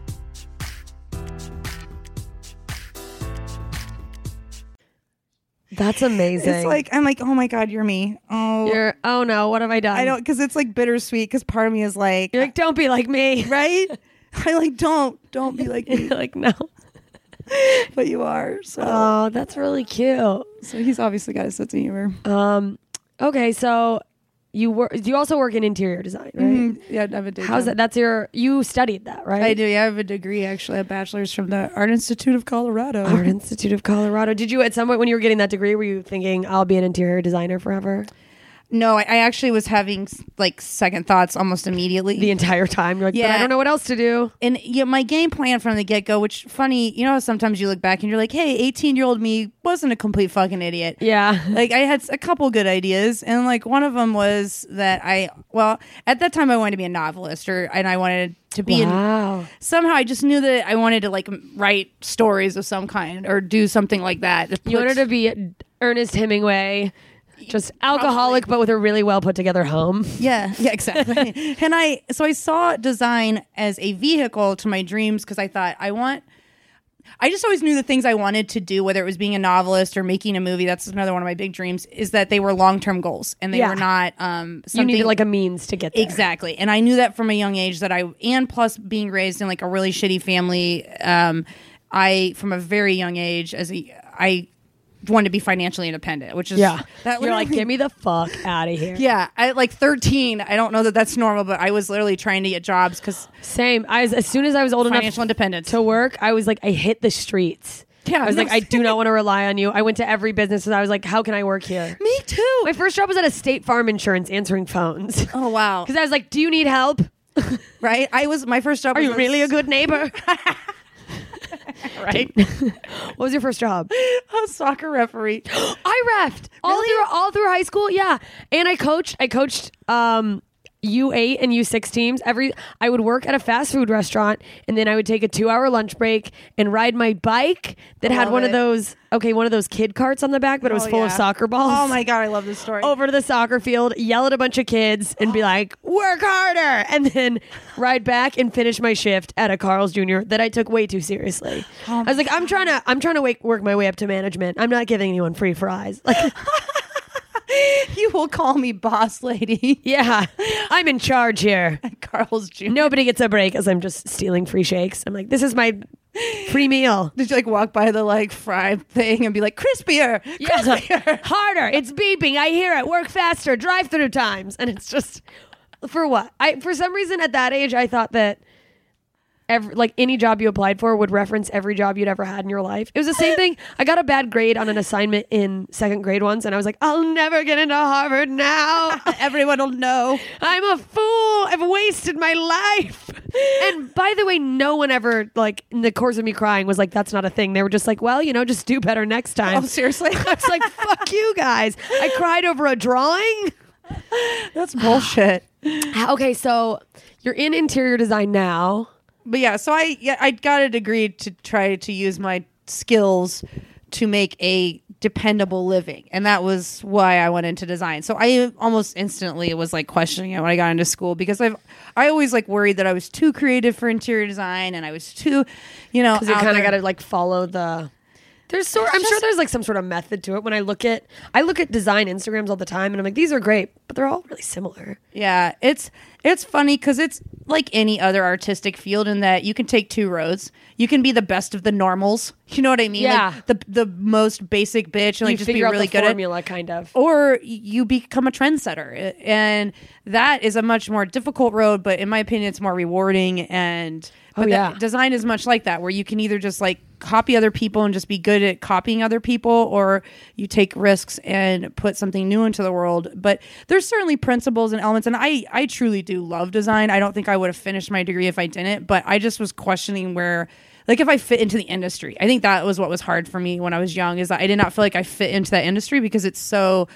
Speaker 7: That's amazing.
Speaker 8: It's like, I'm like, oh my God, you're me.
Speaker 7: Oh no, what have I done?
Speaker 8: I don't, because it's like bittersweet because part of me is like,
Speaker 7: You're like, don't be like me.
Speaker 8: right? I like, don't be like me.
Speaker 7: You're like, no.
Speaker 8: But you are. So
Speaker 7: Oh, that's really cute.
Speaker 8: he's obviously got a sense of humor.
Speaker 7: Okay, so you also work in interior design, right?
Speaker 8: Mhm. Yeah, I have a day
Speaker 7: How's
Speaker 8: job.
Speaker 7: that? You studied that, right?
Speaker 8: I do. Yeah, I have a degree, actually, a bachelor's from the Art Institute of Colorado.
Speaker 7: Art Institute of Colorado. Did you, at some point when you were getting that degree, were you thinking, I'll be an interior designer forever?
Speaker 8: No, I actually was having like second thoughts almost immediately.
Speaker 7: The entire time? You're like, but
Speaker 8: Yeah.
Speaker 7: I don't know what else to do.
Speaker 8: And my game plan from the get-go, which funny, you know how sometimes you look back and you're like, hey, 18-year-old me wasn't a complete fucking idiot.
Speaker 7: Yeah.
Speaker 8: Like I had a couple good ideas, and like one of them was that at that time I wanted to be a novelist, and I wanted to be
Speaker 7: Wow.
Speaker 8: somehow I just knew that I wanted to like write stories of some kind or do something like that.
Speaker 7: You wanted to be Ernest Hemingway, just alcoholic, but with a really well put together home.
Speaker 8: Yeah, exactly. And I saw design as a vehicle to my dreams because I thought I just always knew the things I wanted to do, whether it was being a novelist or making a movie. That's another one of my big dreams, is that they were long-term goals and they were not something.
Speaker 7: You needed like a means to get there.
Speaker 8: Exactly. And I knew that from a young age and plus being raised in like a really shitty family, I from a very young age I wanted to be financially independent, which is
Speaker 7: That
Speaker 8: that
Speaker 7: you're like,
Speaker 8: literally-
Speaker 7: get me the fuck out of here.
Speaker 8: Yeah, at like 13, I don't know that that's normal, but I was literally trying to get jobs because
Speaker 7: Same. As soon as I was old enough
Speaker 8: financial independence.
Speaker 7: to work, I was like, I hit the streets.
Speaker 8: Yeah,
Speaker 7: I was
Speaker 8: no,
Speaker 7: like, I do not want to rely on you. I went to every business and I was like, how can I work here?
Speaker 8: Me too.
Speaker 7: My first job was at a State Farm Insurance answering phones.
Speaker 8: Oh wow!
Speaker 7: Because I was like, do you need help?
Speaker 8: Right? My first job.
Speaker 7: Are
Speaker 8: was
Speaker 7: you really a good neighbor?
Speaker 8: right?
Speaker 7: What was your first job?
Speaker 8: A soccer referee.
Speaker 7: I reffed all through high school. Yeah, and I coached. U8 and U6 teams. I would work at a fast food restaurant, and then I would take a 2-hour lunch break and ride my bike that had one of those kid carts on the back, but it was full of soccer balls.
Speaker 8: Oh my god, I love this story.
Speaker 7: Over to the soccer field, yell at a bunch of kids, and be like, "Work harder!" and then ride back and finish my shift at a Carl's Jr. that I took way too seriously. I was like, I'm trying to work my way up to management. I'm not giving anyone free fries. Like.
Speaker 8: You will call me boss lady.
Speaker 7: Yeah, I'm in charge here.
Speaker 8: Carl's Jr.
Speaker 7: Nobody gets a break as I'm just stealing free shakes. I'm like, this is my free meal.
Speaker 8: Did you like walk by the like fry thing and be like, crispier, crispier?
Speaker 7: Harder. It's beeping. I hear it. Work faster. Drive-through times. And it's just, for what? For some reason at that age, I thought that any job you applied for would reference every job you'd ever had in your life. It was the same thing. I got a bad grade on an assignment in second grade once, and I was like, I'll never get into Harvard now.
Speaker 8: Everyone will know.
Speaker 7: I'm a fool. I've wasted my life. And by the way, no one ever, like, in the course of me crying was like, that's not a thing. They were just like, well, just do better next time.
Speaker 8: Oh, seriously?
Speaker 7: I was like, fuck you guys. I cried over a drawing.
Speaker 8: That's bullshit.
Speaker 7: Okay, so you're in interior design now.
Speaker 8: But yeah, so I got a degree to try to use my skills to make a dependable living, and that was why I went into design. So I almost instantly was like questioning it when I got into school, because I always like worried that I was too creative for interior design, and I was too,
Speaker 7: because you kind of got to like follow the. I'm sure there's like some sort of method to it. When I look at design Instagrams all the time, and I'm like, these are great, but they're all really similar.
Speaker 8: Yeah, it's funny because it's like any other artistic field in that you can take two roads. You can be the best of the normals. You know what I mean?
Speaker 7: Yeah.
Speaker 8: Like the most basic bitch and like just be really good
Speaker 7: formula, kind of.
Speaker 8: Or you become a trendsetter, and that is a much more difficult road. But in my opinion, it's more rewarding. And design is much like that, where you can either just like copy other people and just be good at copying other people, or you take risks and put something new into the world. But there's certainly principles and elements, and I truly do love design. I don't think I would have finished my degree if I didn't, but I just was questioning where, like, if I fit into the industry. I think that was what was hard for me when I was young, is that I did not feel like I fit into that industry because it's so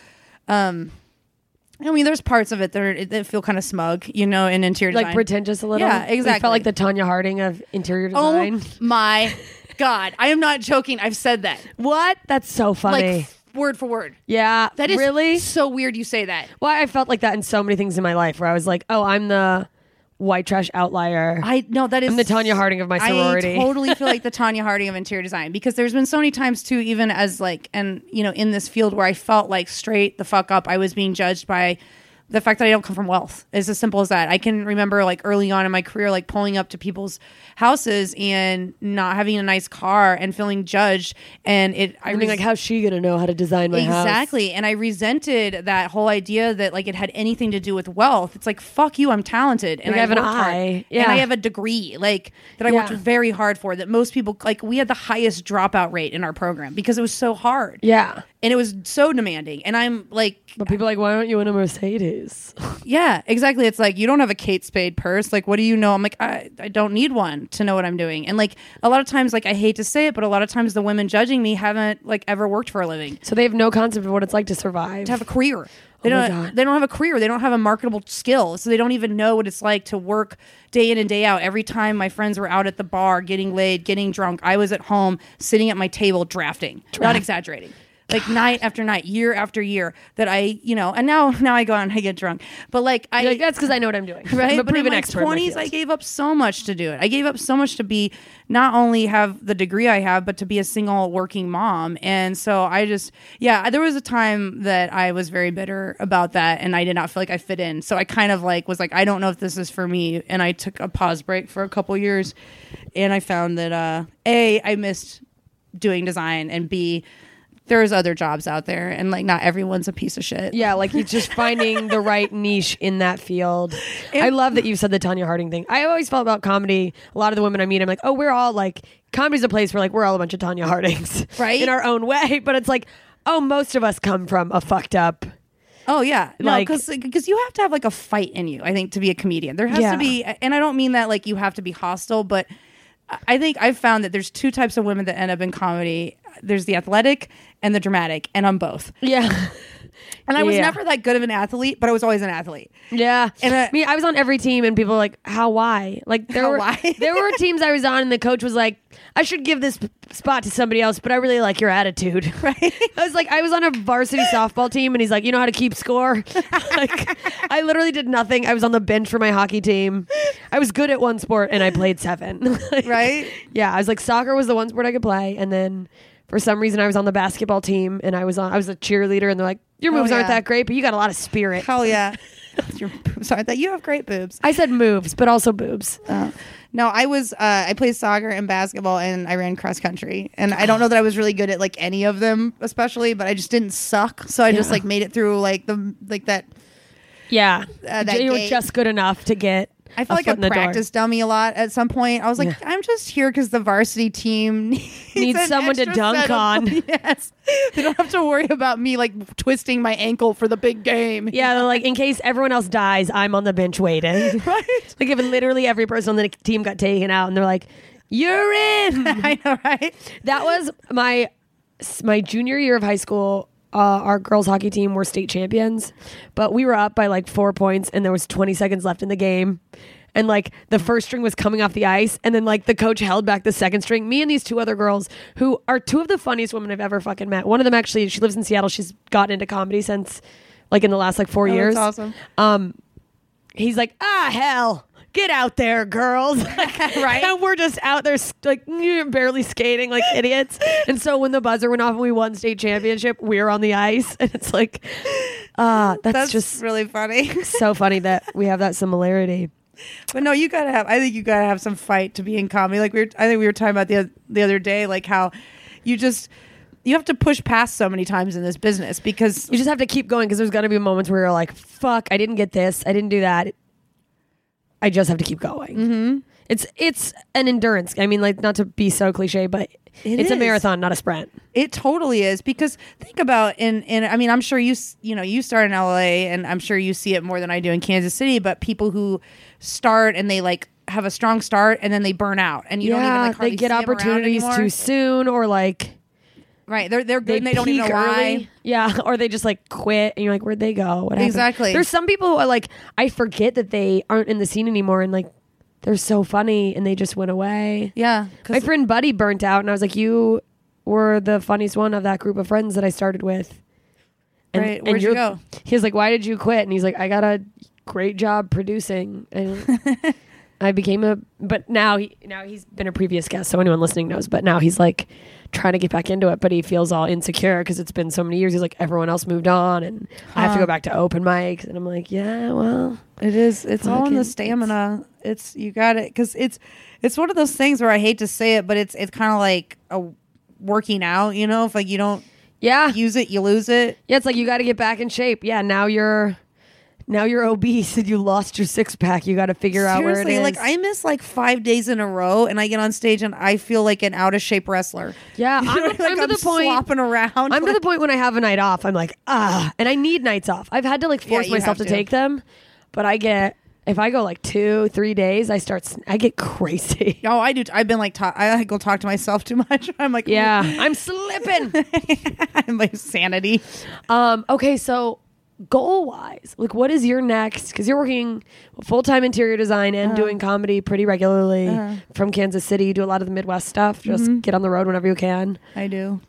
Speaker 8: I mean, there's parts of it that feel kind of smug, in interior design.
Speaker 7: Like pretentious a little?
Speaker 8: Yeah, exactly.
Speaker 7: You felt like the Tanya Harding of interior design?
Speaker 8: Oh my God. I am not joking. I've said that.
Speaker 7: What? That's so funny.
Speaker 8: Like, word for word.
Speaker 7: Yeah.
Speaker 8: That is
Speaker 7: really
Speaker 8: so weird you say that.
Speaker 7: Well, I felt like that in so many things in my life, where I was like, oh, I'm the white trash outlier.
Speaker 8: I'm
Speaker 7: the Tanya Harding of my sorority.
Speaker 8: I totally feel like the Tanya Harding of interior design, because there's been so many times too, even as like, and in this field, where I felt like straight the fuck up, I was being judged by the fact that I don't come from wealth. It's as simple as that. I can remember like early on in my career, like pulling up to people's houses and not having a nice car and feeling judged. And
Speaker 7: like, how's she going to know how to design my house?
Speaker 8: Exactly. And I resented that whole idea that like it had anything to do with wealth. It's like, fuck you, I'm talented. And
Speaker 7: I have an
Speaker 8: worked hard.
Speaker 7: eye. Yeah.
Speaker 8: And I have a degree like that I worked very hard for, that most people, like, we had the highest dropout rate in our program because it was so hard.
Speaker 7: Yeah.
Speaker 8: And it was so demanding. And I'm like...
Speaker 7: But people are like, why aren't you in a Mercedes?
Speaker 8: Yeah, exactly. It's like, you don't have a Kate Spade purse. Like, what do you know? I'm like, I don't need one to know what I'm doing. And like, a lot of times, like, I hate to say it, but a lot of times the women judging me haven't like ever worked for a living.
Speaker 7: So they have no concept of what it's like to survive.
Speaker 8: To have a career. They don't have a career. They don't have a marketable skill. So they don't even know what it's like to work day in and day out. Every time my friends were out at the bar, getting laid, getting drunk, I was at home sitting at my table drafting. Not exaggerating. Like night after night, year after year, that I, and now I go out and I get drunk. But like,
Speaker 7: that's because I know what I'm doing.
Speaker 8: Right?
Speaker 7: I'm a
Speaker 8: but in
Speaker 7: proven
Speaker 8: my
Speaker 7: expert.
Speaker 8: 20s, I gave up so much to do it. I gave up so much to be, not only have the degree I have, but to be a single working mom. And so I just, there was a time that I was very bitter about that, and I did not feel like I fit in. So I kind of like was like, I don't know if this is for me. And I took a pause break for a couple years, and I found that A, I missed doing design, and B, there's other jobs out there, and like not everyone's a piece of shit.
Speaker 7: Yeah, like you're just finding the right niche in that field. I love that you said the Tanya Harding thing. I always felt about comedy. A lot of the women I meet, I'm like, oh, we're all like, comedy's a place where like we're all a bunch of Tanya Hardings,
Speaker 8: right?
Speaker 7: In our own way. But it's like, oh, most of us come from a fucked up.
Speaker 8: Oh yeah, no,
Speaker 7: like,
Speaker 8: because you have to have like a fight in you. I think to be a comedian, there has to be, and I don't mean that like you have to be hostile, but I think I've found that there's two types of women that end up in comedy. There's the athletic and the dramatic, and I'm both.
Speaker 7: Yeah.
Speaker 8: And I was never that good of an athlete, but I was always an athlete.
Speaker 7: Yeah.
Speaker 8: And
Speaker 7: I was on every team, and people were like, how, why? Like, there were teams I was on, and the coach was like, I should give this spot to somebody else, but I really like your attitude.
Speaker 8: Right.
Speaker 7: I was on a varsity softball team, and he's like, you know how to keep score? Like, I literally did nothing. I was on the bench for my hockey team. I was good at one sport, and I played 7. Like,
Speaker 8: right?
Speaker 7: Yeah. I was like, soccer was the one sport I could play, and then for some reason I was on the basketball team, and I was a cheerleader, and they're like, your moves aren't that great, but you got a lot of spirit.
Speaker 8: Hell yeah. Your boobs aren't that. You have great boobs.
Speaker 7: I said moves, but also boobs.
Speaker 8: No, I was, I played soccer and basketball, and I ran cross country. And I don't know that I was really good at like any of them, especially, but I just didn't suck. So I just like made it through like that.
Speaker 7: Yeah.
Speaker 8: That
Speaker 7: you were
Speaker 8: gate.
Speaker 7: just good enough to get
Speaker 8: I felt like a practice dummy a lot at some point. I was like, I'm just here because the varsity team
Speaker 7: needs someone to dunk on.
Speaker 8: Yes. They don't have to worry about me like twisting my ankle for the big game.
Speaker 7: Yeah, they're like, in case everyone else dies, I'm on the bench waiting.
Speaker 8: Right.
Speaker 7: Like if literally every person on the team got taken out, and they're like, you're in.
Speaker 8: I know, right?
Speaker 7: That was my junior year of high school. Our girls hockey team were state champions, but we were up by like 4 points, and there was 20 seconds left in the game. And like the first string was coming off the ice, and then like the coach held back the second string. Me and these 2 other girls, who are 2 of the funniest women I've ever fucking met. One of them actually, she lives in Seattle. She's gotten into comedy since like in the last like 4 years.
Speaker 8: That's awesome.
Speaker 7: He's like, hell. Get out there, girls.
Speaker 8: Right.
Speaker 7: And we're just out there like barely skating like idiots. And so when the buzzer went off and we won state championship, we were on the ice. And it's like, that's just
Speaker 8: really funny.
Speaker 7: So funny that we have that similarity.
Speaker 8: But no, I think you gotta have some fight to be in comedy. Like I think we were talking about the other day, like how you have to push past so many times in this business because
Speaker 7: you just have to keep going, because there's gonna be moments where you're like, fuck, I didn't get this, I didn't do that. I just have to keep going. Mm-hmm. It's an endurance. I mean, like, not to be so cliche, but it's a marathon, not a sprint.
Speaker 8: It totally is, because think about I mean, I'm sure you start in LA, and I'm sure you see it more than I do in Kansas City, but people who start and they like have a strong start and then they burn out, and you don't even like hardly
Speaker 7: they get
Speaker 8: see them around
Speaker 7: opportunities
Speaker 8: anymore.
Speaker 7: too soon, or like
Speaker 8: right, they're good and they don't even know why.
Speaker 7: Yeah, or they just like quit, and you're like, where'd they go? What happened?
Speaker 8: Exactly.
Speaker 7: There's some people who are like, I forget that they aren't in the scene anymore, and like they're so funny and they just went away.
Speaker 8: Yeah,
Speaker 7: my friend Buddy burnt out, and I was like, you were the funniest one of that group of friends that I started with. And,
Speaker 8: right, where'd you go?
Speaker 7: He was like, why did you quit? And he's like, I got a great job producing, and I became but now he's been a previous guest, so anyone listening knows, but now he's like trying to get back into it, but he feels all insecure because it's been so many years. He's like, everyone else moved on, and I have to go back to open mics, and I'm like, yeah, well,
Speaker 8: it's all in the stamina. You got it, because it's one of those things where I hate to say it, but it's kind of like a working out, if like you don't use it, you lose it.
Speaker 7: Yeah, it's like you got to get back in shape. Yeah, now you're obese and you lost your 6-pack. You got to figure out where it is.
Speaker 8: Like I miss like 5 days in a row, and I get on stage and I feel like an out of shape wrestler.
Speaker 7: Yeah, I'm to the point
Speaker 8: slopping around.
Speaker 7: I'm to the point when I have a night off, I'm like, and I need nights off. I've had to like force myself to take them, but if I go like 2-3 days, I get crazy.
Speaker 8: Oh, I do. I've been like, I go talk to myself too much. I'm like,
Speaker 7: yeah, I'm slipping.
Speaker 8: I'm like sanity.
Speaker 7: Okay, so goal wise, like, what is your next? Because you're working full-time interior design and doing comedy pretty regularly from Kansas City. You do a lot of the Midwest stuff. Just get on the road whenever you can.
Speaker 8: I do.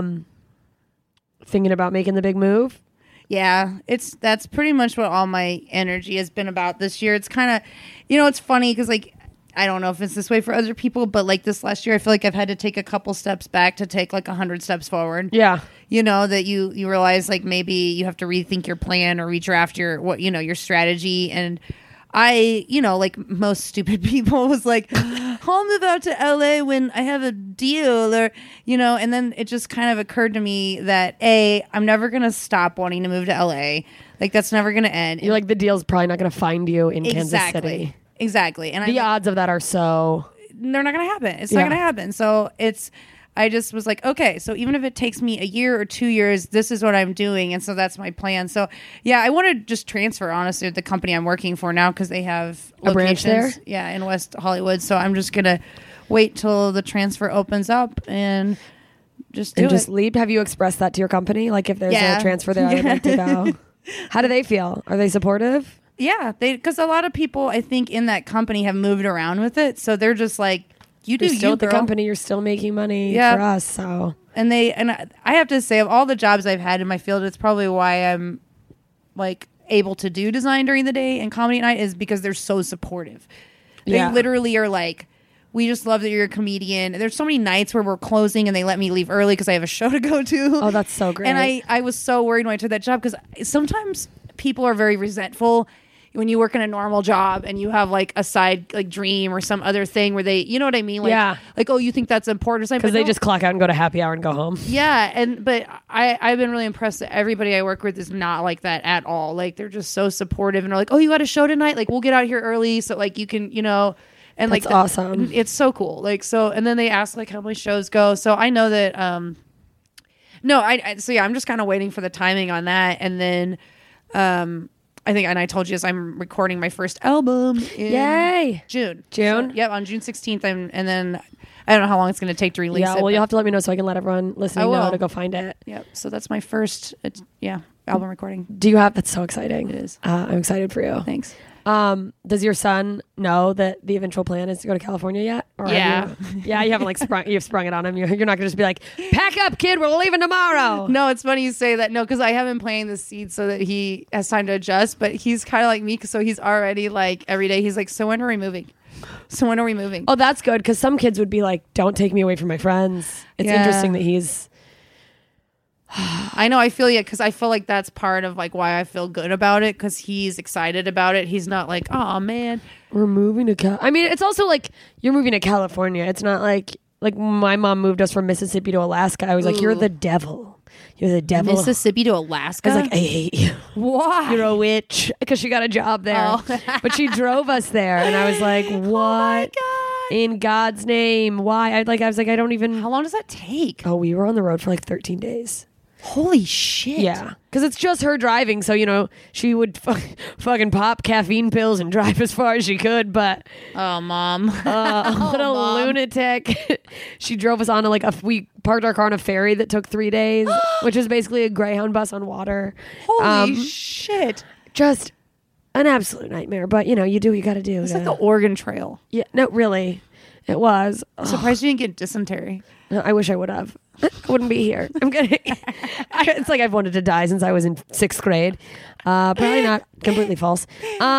Speaker 7: Thinking about making the big move.
Speaker 8: Yeah, that's pretty much what all my energy has been about this year. It's kind of, it's funny because like, I don't know if it's this way for other people, but like this last year, I feel like I've had to take a couple steps back to take like 100 steps forward.
Speaker 7: Yeah.
Speaker 8: That you realize like maybe you have to rethink your plan or redraft your strategy. And I, like most stupid people, was like, I'll move out to LA when I have a deal, or, you know, and then it just kind of occurred to me that I'm never going to stop wanting to move to LA. Like, that's never going to end.
Speaker 7: You're like, the deal's probably not going to find you in Kansas City.
Speaker 8: Exactly. And
Speaker 7: the odds of that are so...
Speaker 8: They're not going to happen. It's not going to happen. So I just was like, okay, so even if it takes me a year or 2 years, this is what I'm doing. And so that's my plan. So yeah, I want to just transfer, honestly, to the company I'm working for now, because they have
Speaker 7: a branch there.
Speaker 8: Yeah, in West Hollywood. So I'm just going to wait till the transfer opens up and just do it.
Speaker 7: Leave. Have you expressed that to your company? Like, if there's a transfer there, I would like to go. How do they feel? Are they supportive?
Speaker 8: Yeah, because a lot of people, I think, in that company have moved around with it. So they're just like, you're
Speaker 7: still at the
Speaker 8: girl.
Speaker 7: company, you're still making money for us. So
Speaker 8: and I have to say, of all the jobs I've had in my field, it's probably why I'm like able to do design during the day and comedy at night, is because they're so supportive. They literally are like, we just love that you're a comedian. There's so many nights where we're closing and they let me leave early because I have a show to go to.
Speaker 7: Oh, that's so great.
Speaker 8: And I was so worried when I took that job, because sometimes people are very resentful when you work in a normal job and you have like a side like dream or some other thing where they, you know what I mean? Like, like, oh, you think that's important?
Speaker 7: Because they just clock out and go to happy hour and go home.
Speaker 8: Yeah. But I've been really impressed that everybody I work with is not like that at all. Like, they're just so supportive and they're like, oh, you got a show tonight? Like, we'll get out here early so like you can, you know, and
Speaker 7: that's
Speaker 8: like,
Speaker 7: awesome.
Speaker 8: It's so cool. Like, so, and then they ask like how my shows go. So I know that, so yeah, I'm just kind of waiting for the timing on that. And then, I think, and I told you, I'm recording my first album in June.
Speaker 7: June?
Speaker 8: So, yep, on June 16th. And then I don't know how long it's going to take to release it.
Speaker 7: Yeah, well, you'll have to let me know so I can let everyone listening know to go find it.
Speaker 8: Yep, so that's my first, album recording.
Speaker 7: That's so exciting.
Speaker 8: It is.
Speaker 7: I'm excited for you.
Speaker 8: Thanks.
Speaker 7: Does your son know that the eventual plan is to go to California yet? Or you haven't like you've sprung it on him. You're not going to just be like, pack up, kid, we're leaving tomorrow.
Speaker 8: No, it's funny you say that. No, because I have been planting the seed so that he has time to adjust. But he's kind of like me, so he's already like every day. He's like, so when are we moving? So when are we moving?
Speaker 7: Oh, that's good, because some kids would be like, don't take me away from my friends. It's interesting that he's.
Speaker 8: I know, I feel you, because I feel like that's part of like why I feel good about it, because he's excited about it. He's not like, oh man,
Speaker 7: we're moving to I mean, it's also like you're moving to California. It's not like my mom moved us from Mississippi to Alaska. I was like, you're the devil. You're the devil.
Speaker 8: Mississippi to Alaska?
Speaker 7: I was like, I hate you.
Speaker 8: Why?
Speaker 7: You're a witch. Because she got a job there. But she drove us there. And I was like, what?
Speaker 8: Oh my God.
Speaker 7: In God's name? Why? I was like, I don't even.
Speaker 8: How long does that take?
Speaker 7: Oh, we were on the road for like 13 days.
Speaker 8: Holy shit.
Speaker 7: Yeah. Because it's just her driving. So, you know, she would fucking pop caffeine pills and drive as far as she could. But.
Speaker 8: Oh, Mom.
Speaker 7: What a lunatic. She drove us on to we parked our car on a ferry that took 3 days, which is basically a Greyhound bus on water.
Speaker 8: Holy shit.
Speaker 7: Just an absolute nightmare. But, you know, you do what you got to do.
Speaker 8: It's like the Oregon Trail.
Speaker 7: Yeah. No, really. It was.
Speaker 8: I'm surprised you didn't get dysentery.
Speaker 7: I wish I would have. I wouldn't be here. I'm kidding. It's like I've wanted to die since I was in 6th grade. Probably not completely false.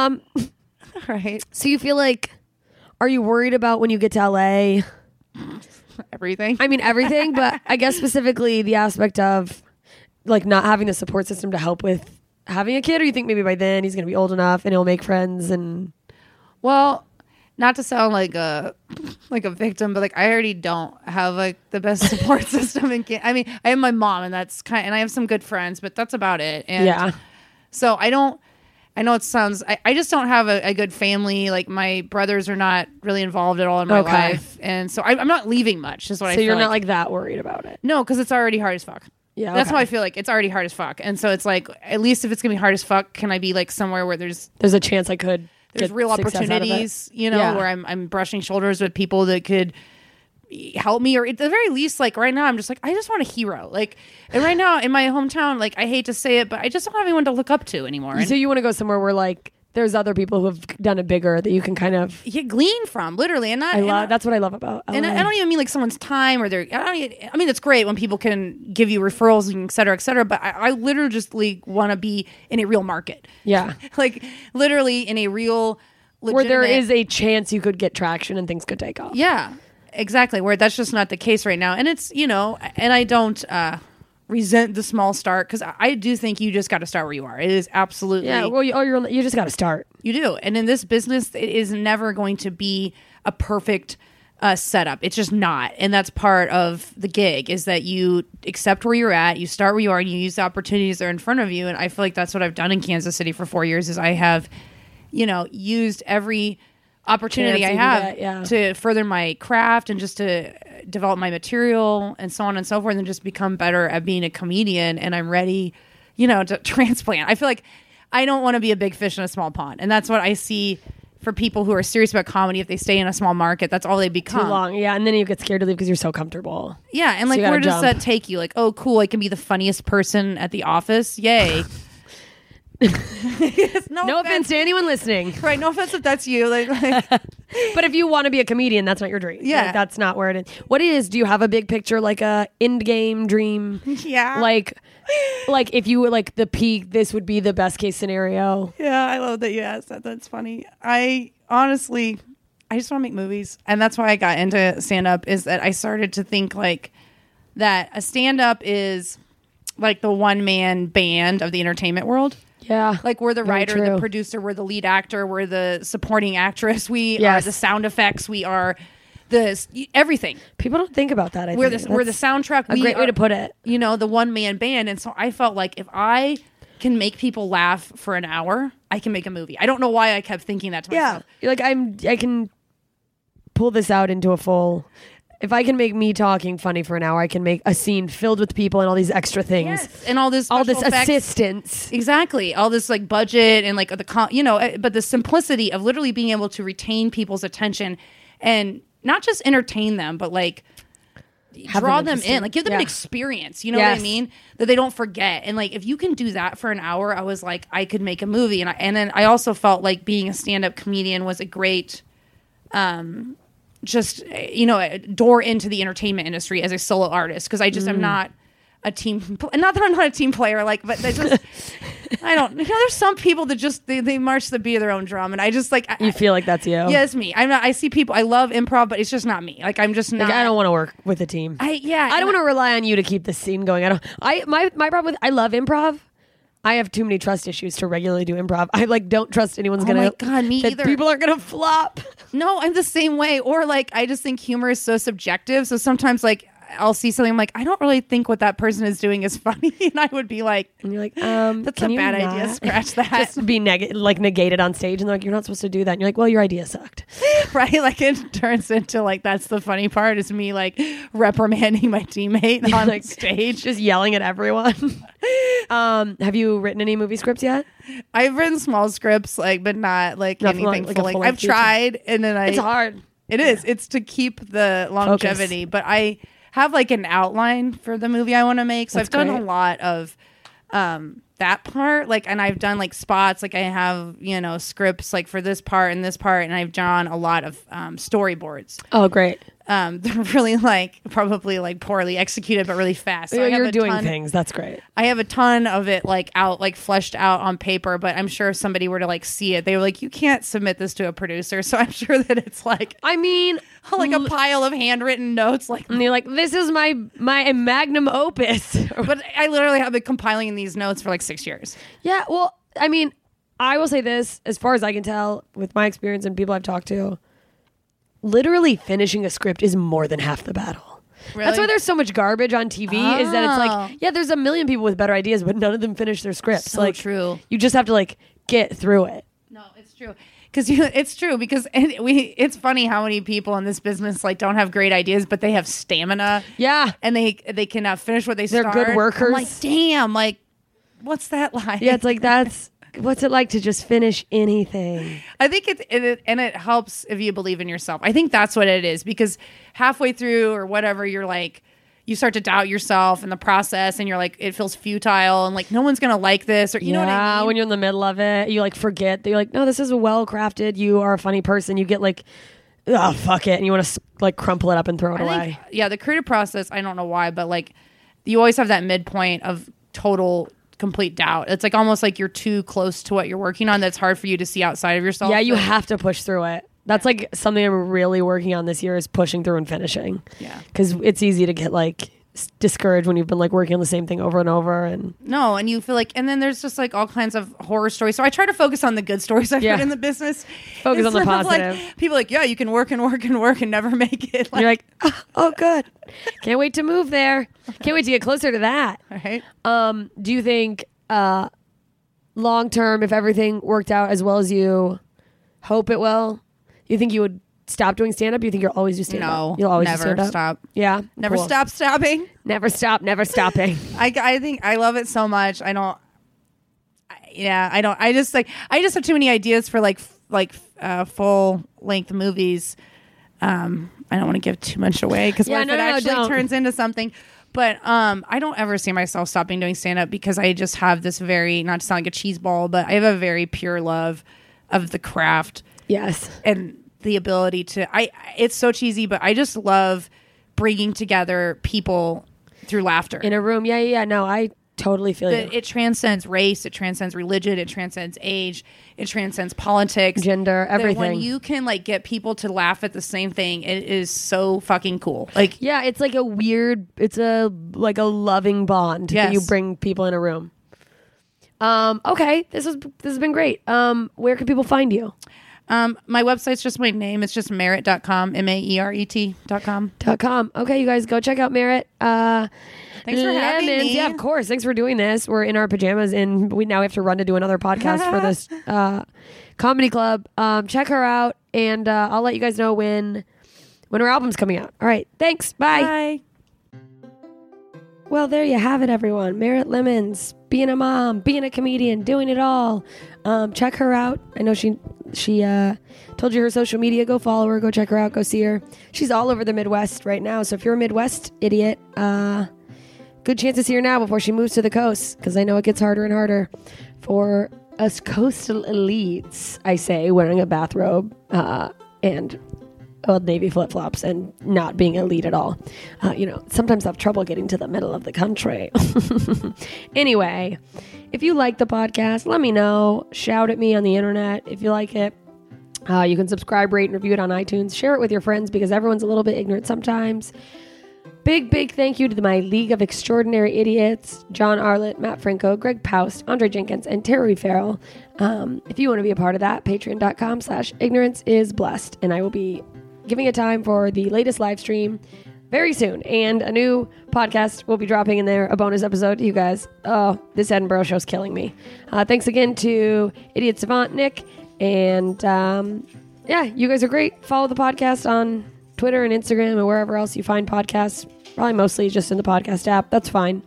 Speaker 8: Right.
Speaker 7: So you feel like, are you worried about when you get to LA?
Speaker 8: Everything.
Speaker 7: I mean, everything, but I guess specifically the aspect of like not having the support system to help with having a kid, or you think maybe by then he's going to be old enough and he'll make friends and.
Speaker 8: Well, not to sound like a victim, but like I already don't have like the best support system. I mean, I have my mom, and and I have some good friends, but that's about it. And so I know it sounds. I just don't have a good family. Like my brothers are not really involved at all in my life, and so I'm not leaving much. Is what I feel.
Speaker 7: So you're not like that worried about it?
Speaker 8: No, because it's already hard as fuck.
Speaker 7: Yeah,
Speaker 8: that's how I feel. Like it's already hard as fuck, and so it's like at least if it's gonna be hard as fuck, can I be like somewhere where there's
Speaker 7: a chance I could.
Speaker 8: There's real opportunities, you know, where I'm brushing shoulders with people that could help me, or at the very least, like right now, I'm just like, I just want a hero. Like, and right now in my hometown, like I hate to say it, but I just don't have anyone to look up to anymore.
Speaker 7: So you want to go somewhere where like there's other people who have done it bigger that you can kind of
Speaker 8: glean from, literally. And
Speaker 7: that's what I love about LA.
Speaker 8: And I don't even mean like someone's time or I mean, it's great when people can give you referrals and et cetera. But I literally just want to be in a real market.
Speaker 7: Yeah.
Speaker 8: Like literally in a real
Speaker 7: where there is a chance you could get traction and things could take off.
Speaker 8: Yeah, exactly. Where that's just not the case right now. And it's, you know, and I don't resent the small start, because I do think you just got to start where you are. It is absolutely
Speaker 7: well. You just got to start.
Speaker 8: You do, and in this business, it is never going to be a perfect setup. It's just not. And that's part of the gig, is that you accept where you're at, you start where you are, and you use the opportunities that are in front of you. And I feel like that's what I've done in Kansas City for 4 years, is I have, used every opportunity I have to further my craft and just to develop my material and so on and so forth, and just become better at being a comedian. And I'm ready, to transplant. I feel like I don't want to be a big fish in a small pond. And that's what I see for people who are serious about comedy. If they stay in a small market, that's all they become.
Speaker 7: Too long. Yeah. And then you get scared to leave because you're so comfortable.
Speaker 8: Yeah. And
Speaker 7: So
Speaker 8: where does that take you? Like, oh, cool, I can be the funniest person at the office. Yay.
Speaker 7: No offense to anyone listening.
Speaker 8: Right. No offense if that's you.
Speaker 7: But if you want to be a comedian, that's not your dream.
Speaker 8: Yeah.
Speaker 7: Like, that's not where it is. What is, do you have a big picture, like a end game dream?
Speaker 8: Yeah.
Speaker 7: Like if you were like the peak, this would be the best case scenario.
Speaker 8: Yeah. I love that you asked that. That's funny. I honestly just want to make movies. And that's why I got into stand up, is that I started to think like that a stand up is like the one man band of the entertainment world.
Speaker 7: Yeah.
Speaker 8: Like we're the
Speaker 7: Very
Speaker 8: writer,
Speaker 7: true.
Speaker 8: the producer, we're the lead actor, we're the supporting actress, we are the sound effects, we are everything.
Speaker 7: People don't think about that.
Speaker 8: We're the soundtrack.
Speaker 7: A great way to put it.
Speaker 8: The one man band. And so I felt like if I can make people laugh for an hour, I can make a movie. I don't know why I kept thinking that to myself.
Speaker 7: Yeah. Like I can pull this out into a full. If I can make me talking funny for an hour, I can make a scene filled with people and all these extra things.
Speaker 8: Yes. And all this effects.
Speaker 7: Assistance.
Speaker 8: Exactly. All this like budget and like but the simplicity of literally being able to retain people's attention and not just entertain them, but like draw them in, like give them an experience, what I mean? That they don't forget. And like, if you can do that for an hour, I was like, I could make a movie. And then I also felt like being a stand-up comedian was a great, a door into the entertainment industry as a solo artist. Cause I just am not a team, not that I'm not a team player, like, but they just, I don't, there's some people that just, they march the beat of their own drum. And I just like,
Speaker 7: You feel like that's you.
Speaker 8: Yeah, it's me. I see people, I love improv, but it's just not me. Like, I'm just not.
Speaker 7: Like, I don't want to work with a team. I don't want to rely on you to keep the scene going. My problem with, I love improv. I have too many trust issues to regularly do improv. I like don't trust anyone's gonna.
Speaker 8: Oh my God, me either.
Speaker 7: People aren't gonna flop.
Speaker 8: No, I'm the same way. Or like, I just think humor is so subjective. So sometimes like I'll see something, I'm like, I don't really think what that person is doing is funny. And I would be like,
Speaker 7: and you're like,
Speaker 8: that's a bad idea. Scratch that.
Speaker 7: Just be negated on stage. And they're like, you're not supposed to do that. And you're like, well, your idea sucked.
Speaker 8: Right? Like it turns into like, that's the funny part, is me like reprimanding my teammate on like stage.
Speaker 7: Just yelling at everyone. Have you written any movie scripts yet?
Speaker 8: I've written small scripts, like, but not like anything
Speaker 7: like
Speaker 8: full. I've tried, and then
Speaker 7: it's hard.
Speaker 8: It is. It's to keep the longevity. Focus. But I have like an outline for the movie I want to make. So I've done a lot of that part. Like, and I've done like spots. Like I have, scripts like for this part and this part. And I've drawn a lot of storyboards.
Speaker 7: Oh, great.
Speaker 8: They're really like probably like poorly executed, but really fast. So
Speaker 7: you're doing things. That's great.
Speaker 8: I have a ton of it like out, like fleshed out on paper, but I'm sure if somebody were to like see it, they were like, you can't submit this to a producer. So I'm sure that it's like,
Speaker 7: I mean,
Speaker 8: like a pile of handwritten notes. Like,
Speaker 7: and you're like, this is my magnum opus.
Speaker 8: But I literally have been compiling these notes for like 6 years.
Speaker 7: Yeah. Well, I mean, I will say this, as far as I can tell with my experience and people I've talked to, literally finishing a script is more than half the battle. Really? That's why there's so much garbage on TV. Is that it's like, yeah, there's a million people with better ideas, but none of them finish their scripts.
Speaker 8: So
Speaker 7: like,
Speaker 8: true.
Speaker 7: You just have to like get through it.
Speaker 8: No, it's true. It's true because it's funny how many people in this business like don't have great ideas, but they have stamina.
Speaker 7: Yeah,
Speaker 8: and they can finish what they start.
Speaker 7: They're good workers.
Speaker 8: I'm like, damn, like, what's that like?
Speaker 7: Yeah, it's like that's. What's it like to just finish anything?
Speaker 8: I think it helps if you believe in yourself. I think that's what it is, because halfway through or whatever, you're like, you start to doubt yourself in the process, and you're like, it feels futile, and like no one's gonna like this, or you know what I mean?
Speaker 7: When you're in the middle of it, you like forget that you're like, no, this is well crafted. You are a funny person. You get like, oh fuck it, and you want to like crumple it up and throw it away.
Speaker 8: The creative process. I don't know why, but like you always have that midpoint of total. Complete doubt. It's like almost like you're too close to what you're working on. That's hard for you to see outside of yourself.
Speaker 7: Yeah, you have to push through it. That's like something I'm really working on this year, is pushing through and finishing.
Speaker 8: Yeah,
Speaker 7: because it's easy to get like discouraged when you've been like working on the same thing over and over. And
Speaker 8: No, and you feel like, and then there's just like all kinds of horror stories. So I try to focus on the good stories I've heard in the business.
Speaker 7: Focus on the
Speaker 8: Instead of,
Speaker 7: positive.
Speaker 8: Like, people are like, yeah, you can work and work and work and never make it.
Speaker 7: you're like, oh, good. Can't wait to move there. Can't wait to get closer to that.
Speaker 8: right?
Speaker 7: Do you think long term, if everything worked out as well as you hope it will, you think you would stop doing stand up? You think you'll always do stand up?
Speaker 8: No,
Speaker 7: You'll always do
Speaker 8: never
Speaker 7: stand-up?
Speaker 8: stop.
Speaker 7: Yeah.
Speaker 8: Never
Speaker 7: Cool.
Speaker 8: stop stopping.
Speaker 7: Never stop. Never stopping.
Speaker 8: I think I love it so much. I just have too many ideas for full length movies. I don't want to give too much away because what if it actually turns into something. But I don't ever see myself stopping doing stand up because I just have this very, not to sound like a cheese ball, but I have a very pure love of the craft.
Speaker 7: Yes.
Speaker 8: And the ability to, it's so cheesy, but I just love bringing together people through laughter
Speaker 7: In a room. Yeah. No, I totally feel you.
Speaker 8: It transcends race, it transcends religion, it transcends age, it transcends politics,
Speaker 7: Gender,
Speaker 8: That
Speaker 7: everything.
Speaker 8: when you can like get people to laugh at the same thing, it is so fucking cool. Like,
Speaker 7: Yeah, it's like a loving bond that you
Speaker 8: Yes.
Speaker 7: bring people in a room. Okay, this has been great. Where can people find you?
Speaker 8: my website's just my name. It's just Merit.com, MERET.com.
Speaker 7: .com. Okay, you guys go check out Merit.
Speaker 8: Thanks for having me.
Speaker 7: Yeah, of course. Thanks for doing this. We're in our pajamas and we now have to run to do another podcast for this comedy club. Check her out and I'll let you guys know when her album's coming out. All right. Thanks. Bye.
Speaker 8: Bye.
Speaker 7: Well, there you have it, everyone. Merritt Lemons, being a mom, being a comedian, doing it all. Check her out. I know she told you her social media. Go follow her. Go check her out. Go see her. She's all over the Midwest right now. So if you're a Midwest idiot, good chance to see her now before she moves to the coast, because I know it gets harder and harder for us coastal elites, I say, wearing a bathrobe and Old Navy flip-flops and not being elite at all. Sometimes I have trouble getting to the middle of the country. Anyway, if you like the podcast, let me know. Shout at me on the internet if you like it. You can subscribe, rate, and review it on iTunes. Share it with your friends because everyone's a little bit ignorant sometimes. Big thank you to my League of Extraordinary Idiots, John Arlett, Matt Franco, Greg Paust, Andre Jenkins, and Terry Farrell. If you want to be a part of that, patreon.com/ignoranceisblessed. And I will be giving a time for the latest live stream very soon. And a new podcast will be dropping in there, a bonus episode. You guys, oh, this Edinburgh show's killing me. Thanks again to Idiot Savant Nick. And you guys are great. Follow the podcast on Twitter and Instagram and wherever else you find podcasts. Probably mostly just in the podcast app. That's fine.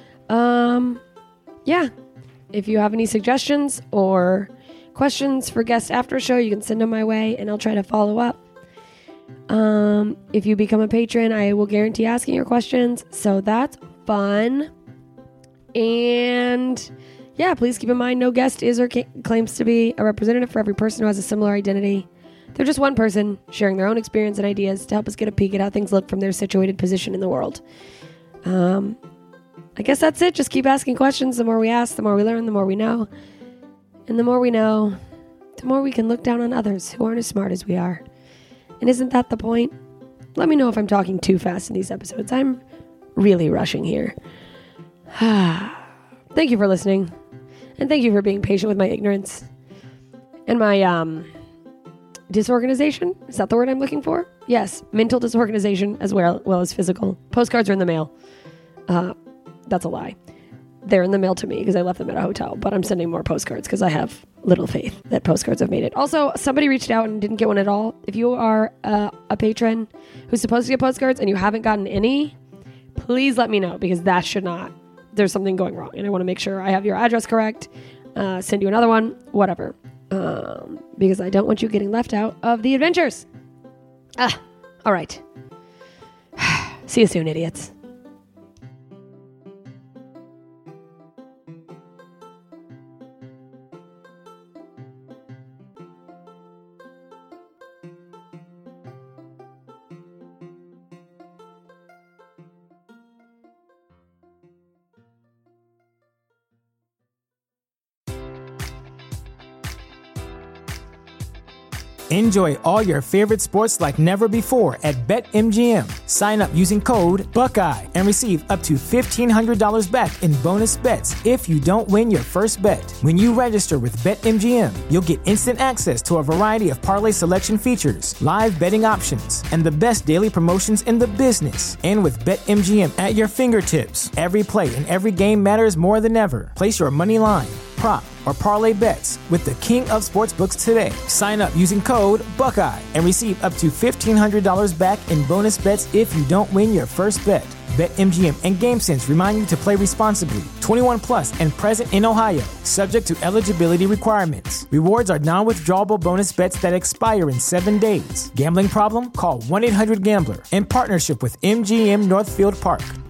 Speaker 7: If you have any suggestions or questions for guests after a show, you can send them my way and I'll try to follow up. If you become a patron, I will guarantee asking your questions. So that's fun. And please keep in mind, no guest is or claims to be a representative for every person who has a similar identity. They're just one person sharing their own experience and ideas to help us get a peek at how things look from their situated position in the world. I guess that's it. Just keep asking questions. The more we ask, the more we learn, the more we know. And the more we know, the more we can look down on others who aren't as smart as we are. And isn't that the point? Let me know if I'm talking too fast in these episodes. I'm really rushing here. Thank you for listening. And thank you for being patient with my ignorance. And my disorganization. Is that the word I'm looking for? Yes. Mental disorganization as well as physical. Postcards are in the mail. That's a lie. They're in the mail to me because I left them at a hotel, but I'm sending more postcards because I have little faith that postcards have made it. Also, somebody reached out and didn't get one at all. If you are a patron who's supposed to get postcards and you haven't gotten any, please let me know because that should not. There's something going wrong and I want to make sure I have your address correct. Send you another one, whatever. Because I don't want you getting left out of the adventures. All right. See you soon, idiots.
Speaker 1: Enjoy all your favorite sports like never before at BetMGM. Sign up using code Buckeye and receive up to $1,500 back in bonus bets if you don't win your first bet. When you register with BetMGM, you'll get instant access to a variety of parlay selection features, live betting options, and the best daily promotions in the business. And with BetMGM at your fingertips, every play and every game matters more than ever. Place your money line, prop, or parlay bets with the king of sportsbooks today. Sign up using code Buckeye and receive up to $1,500 back in bonus bets if you don't win your first bet. BetMGM and GameSense remind you to play responsibly. 21 plus and present in Ohio, subject to eligibility requirements. Rewards are non-withdrawable bonus bets that expire in 7 days. Gambling problem? Call 1-800-GAMBLER in partnership with MGM Northfield Park.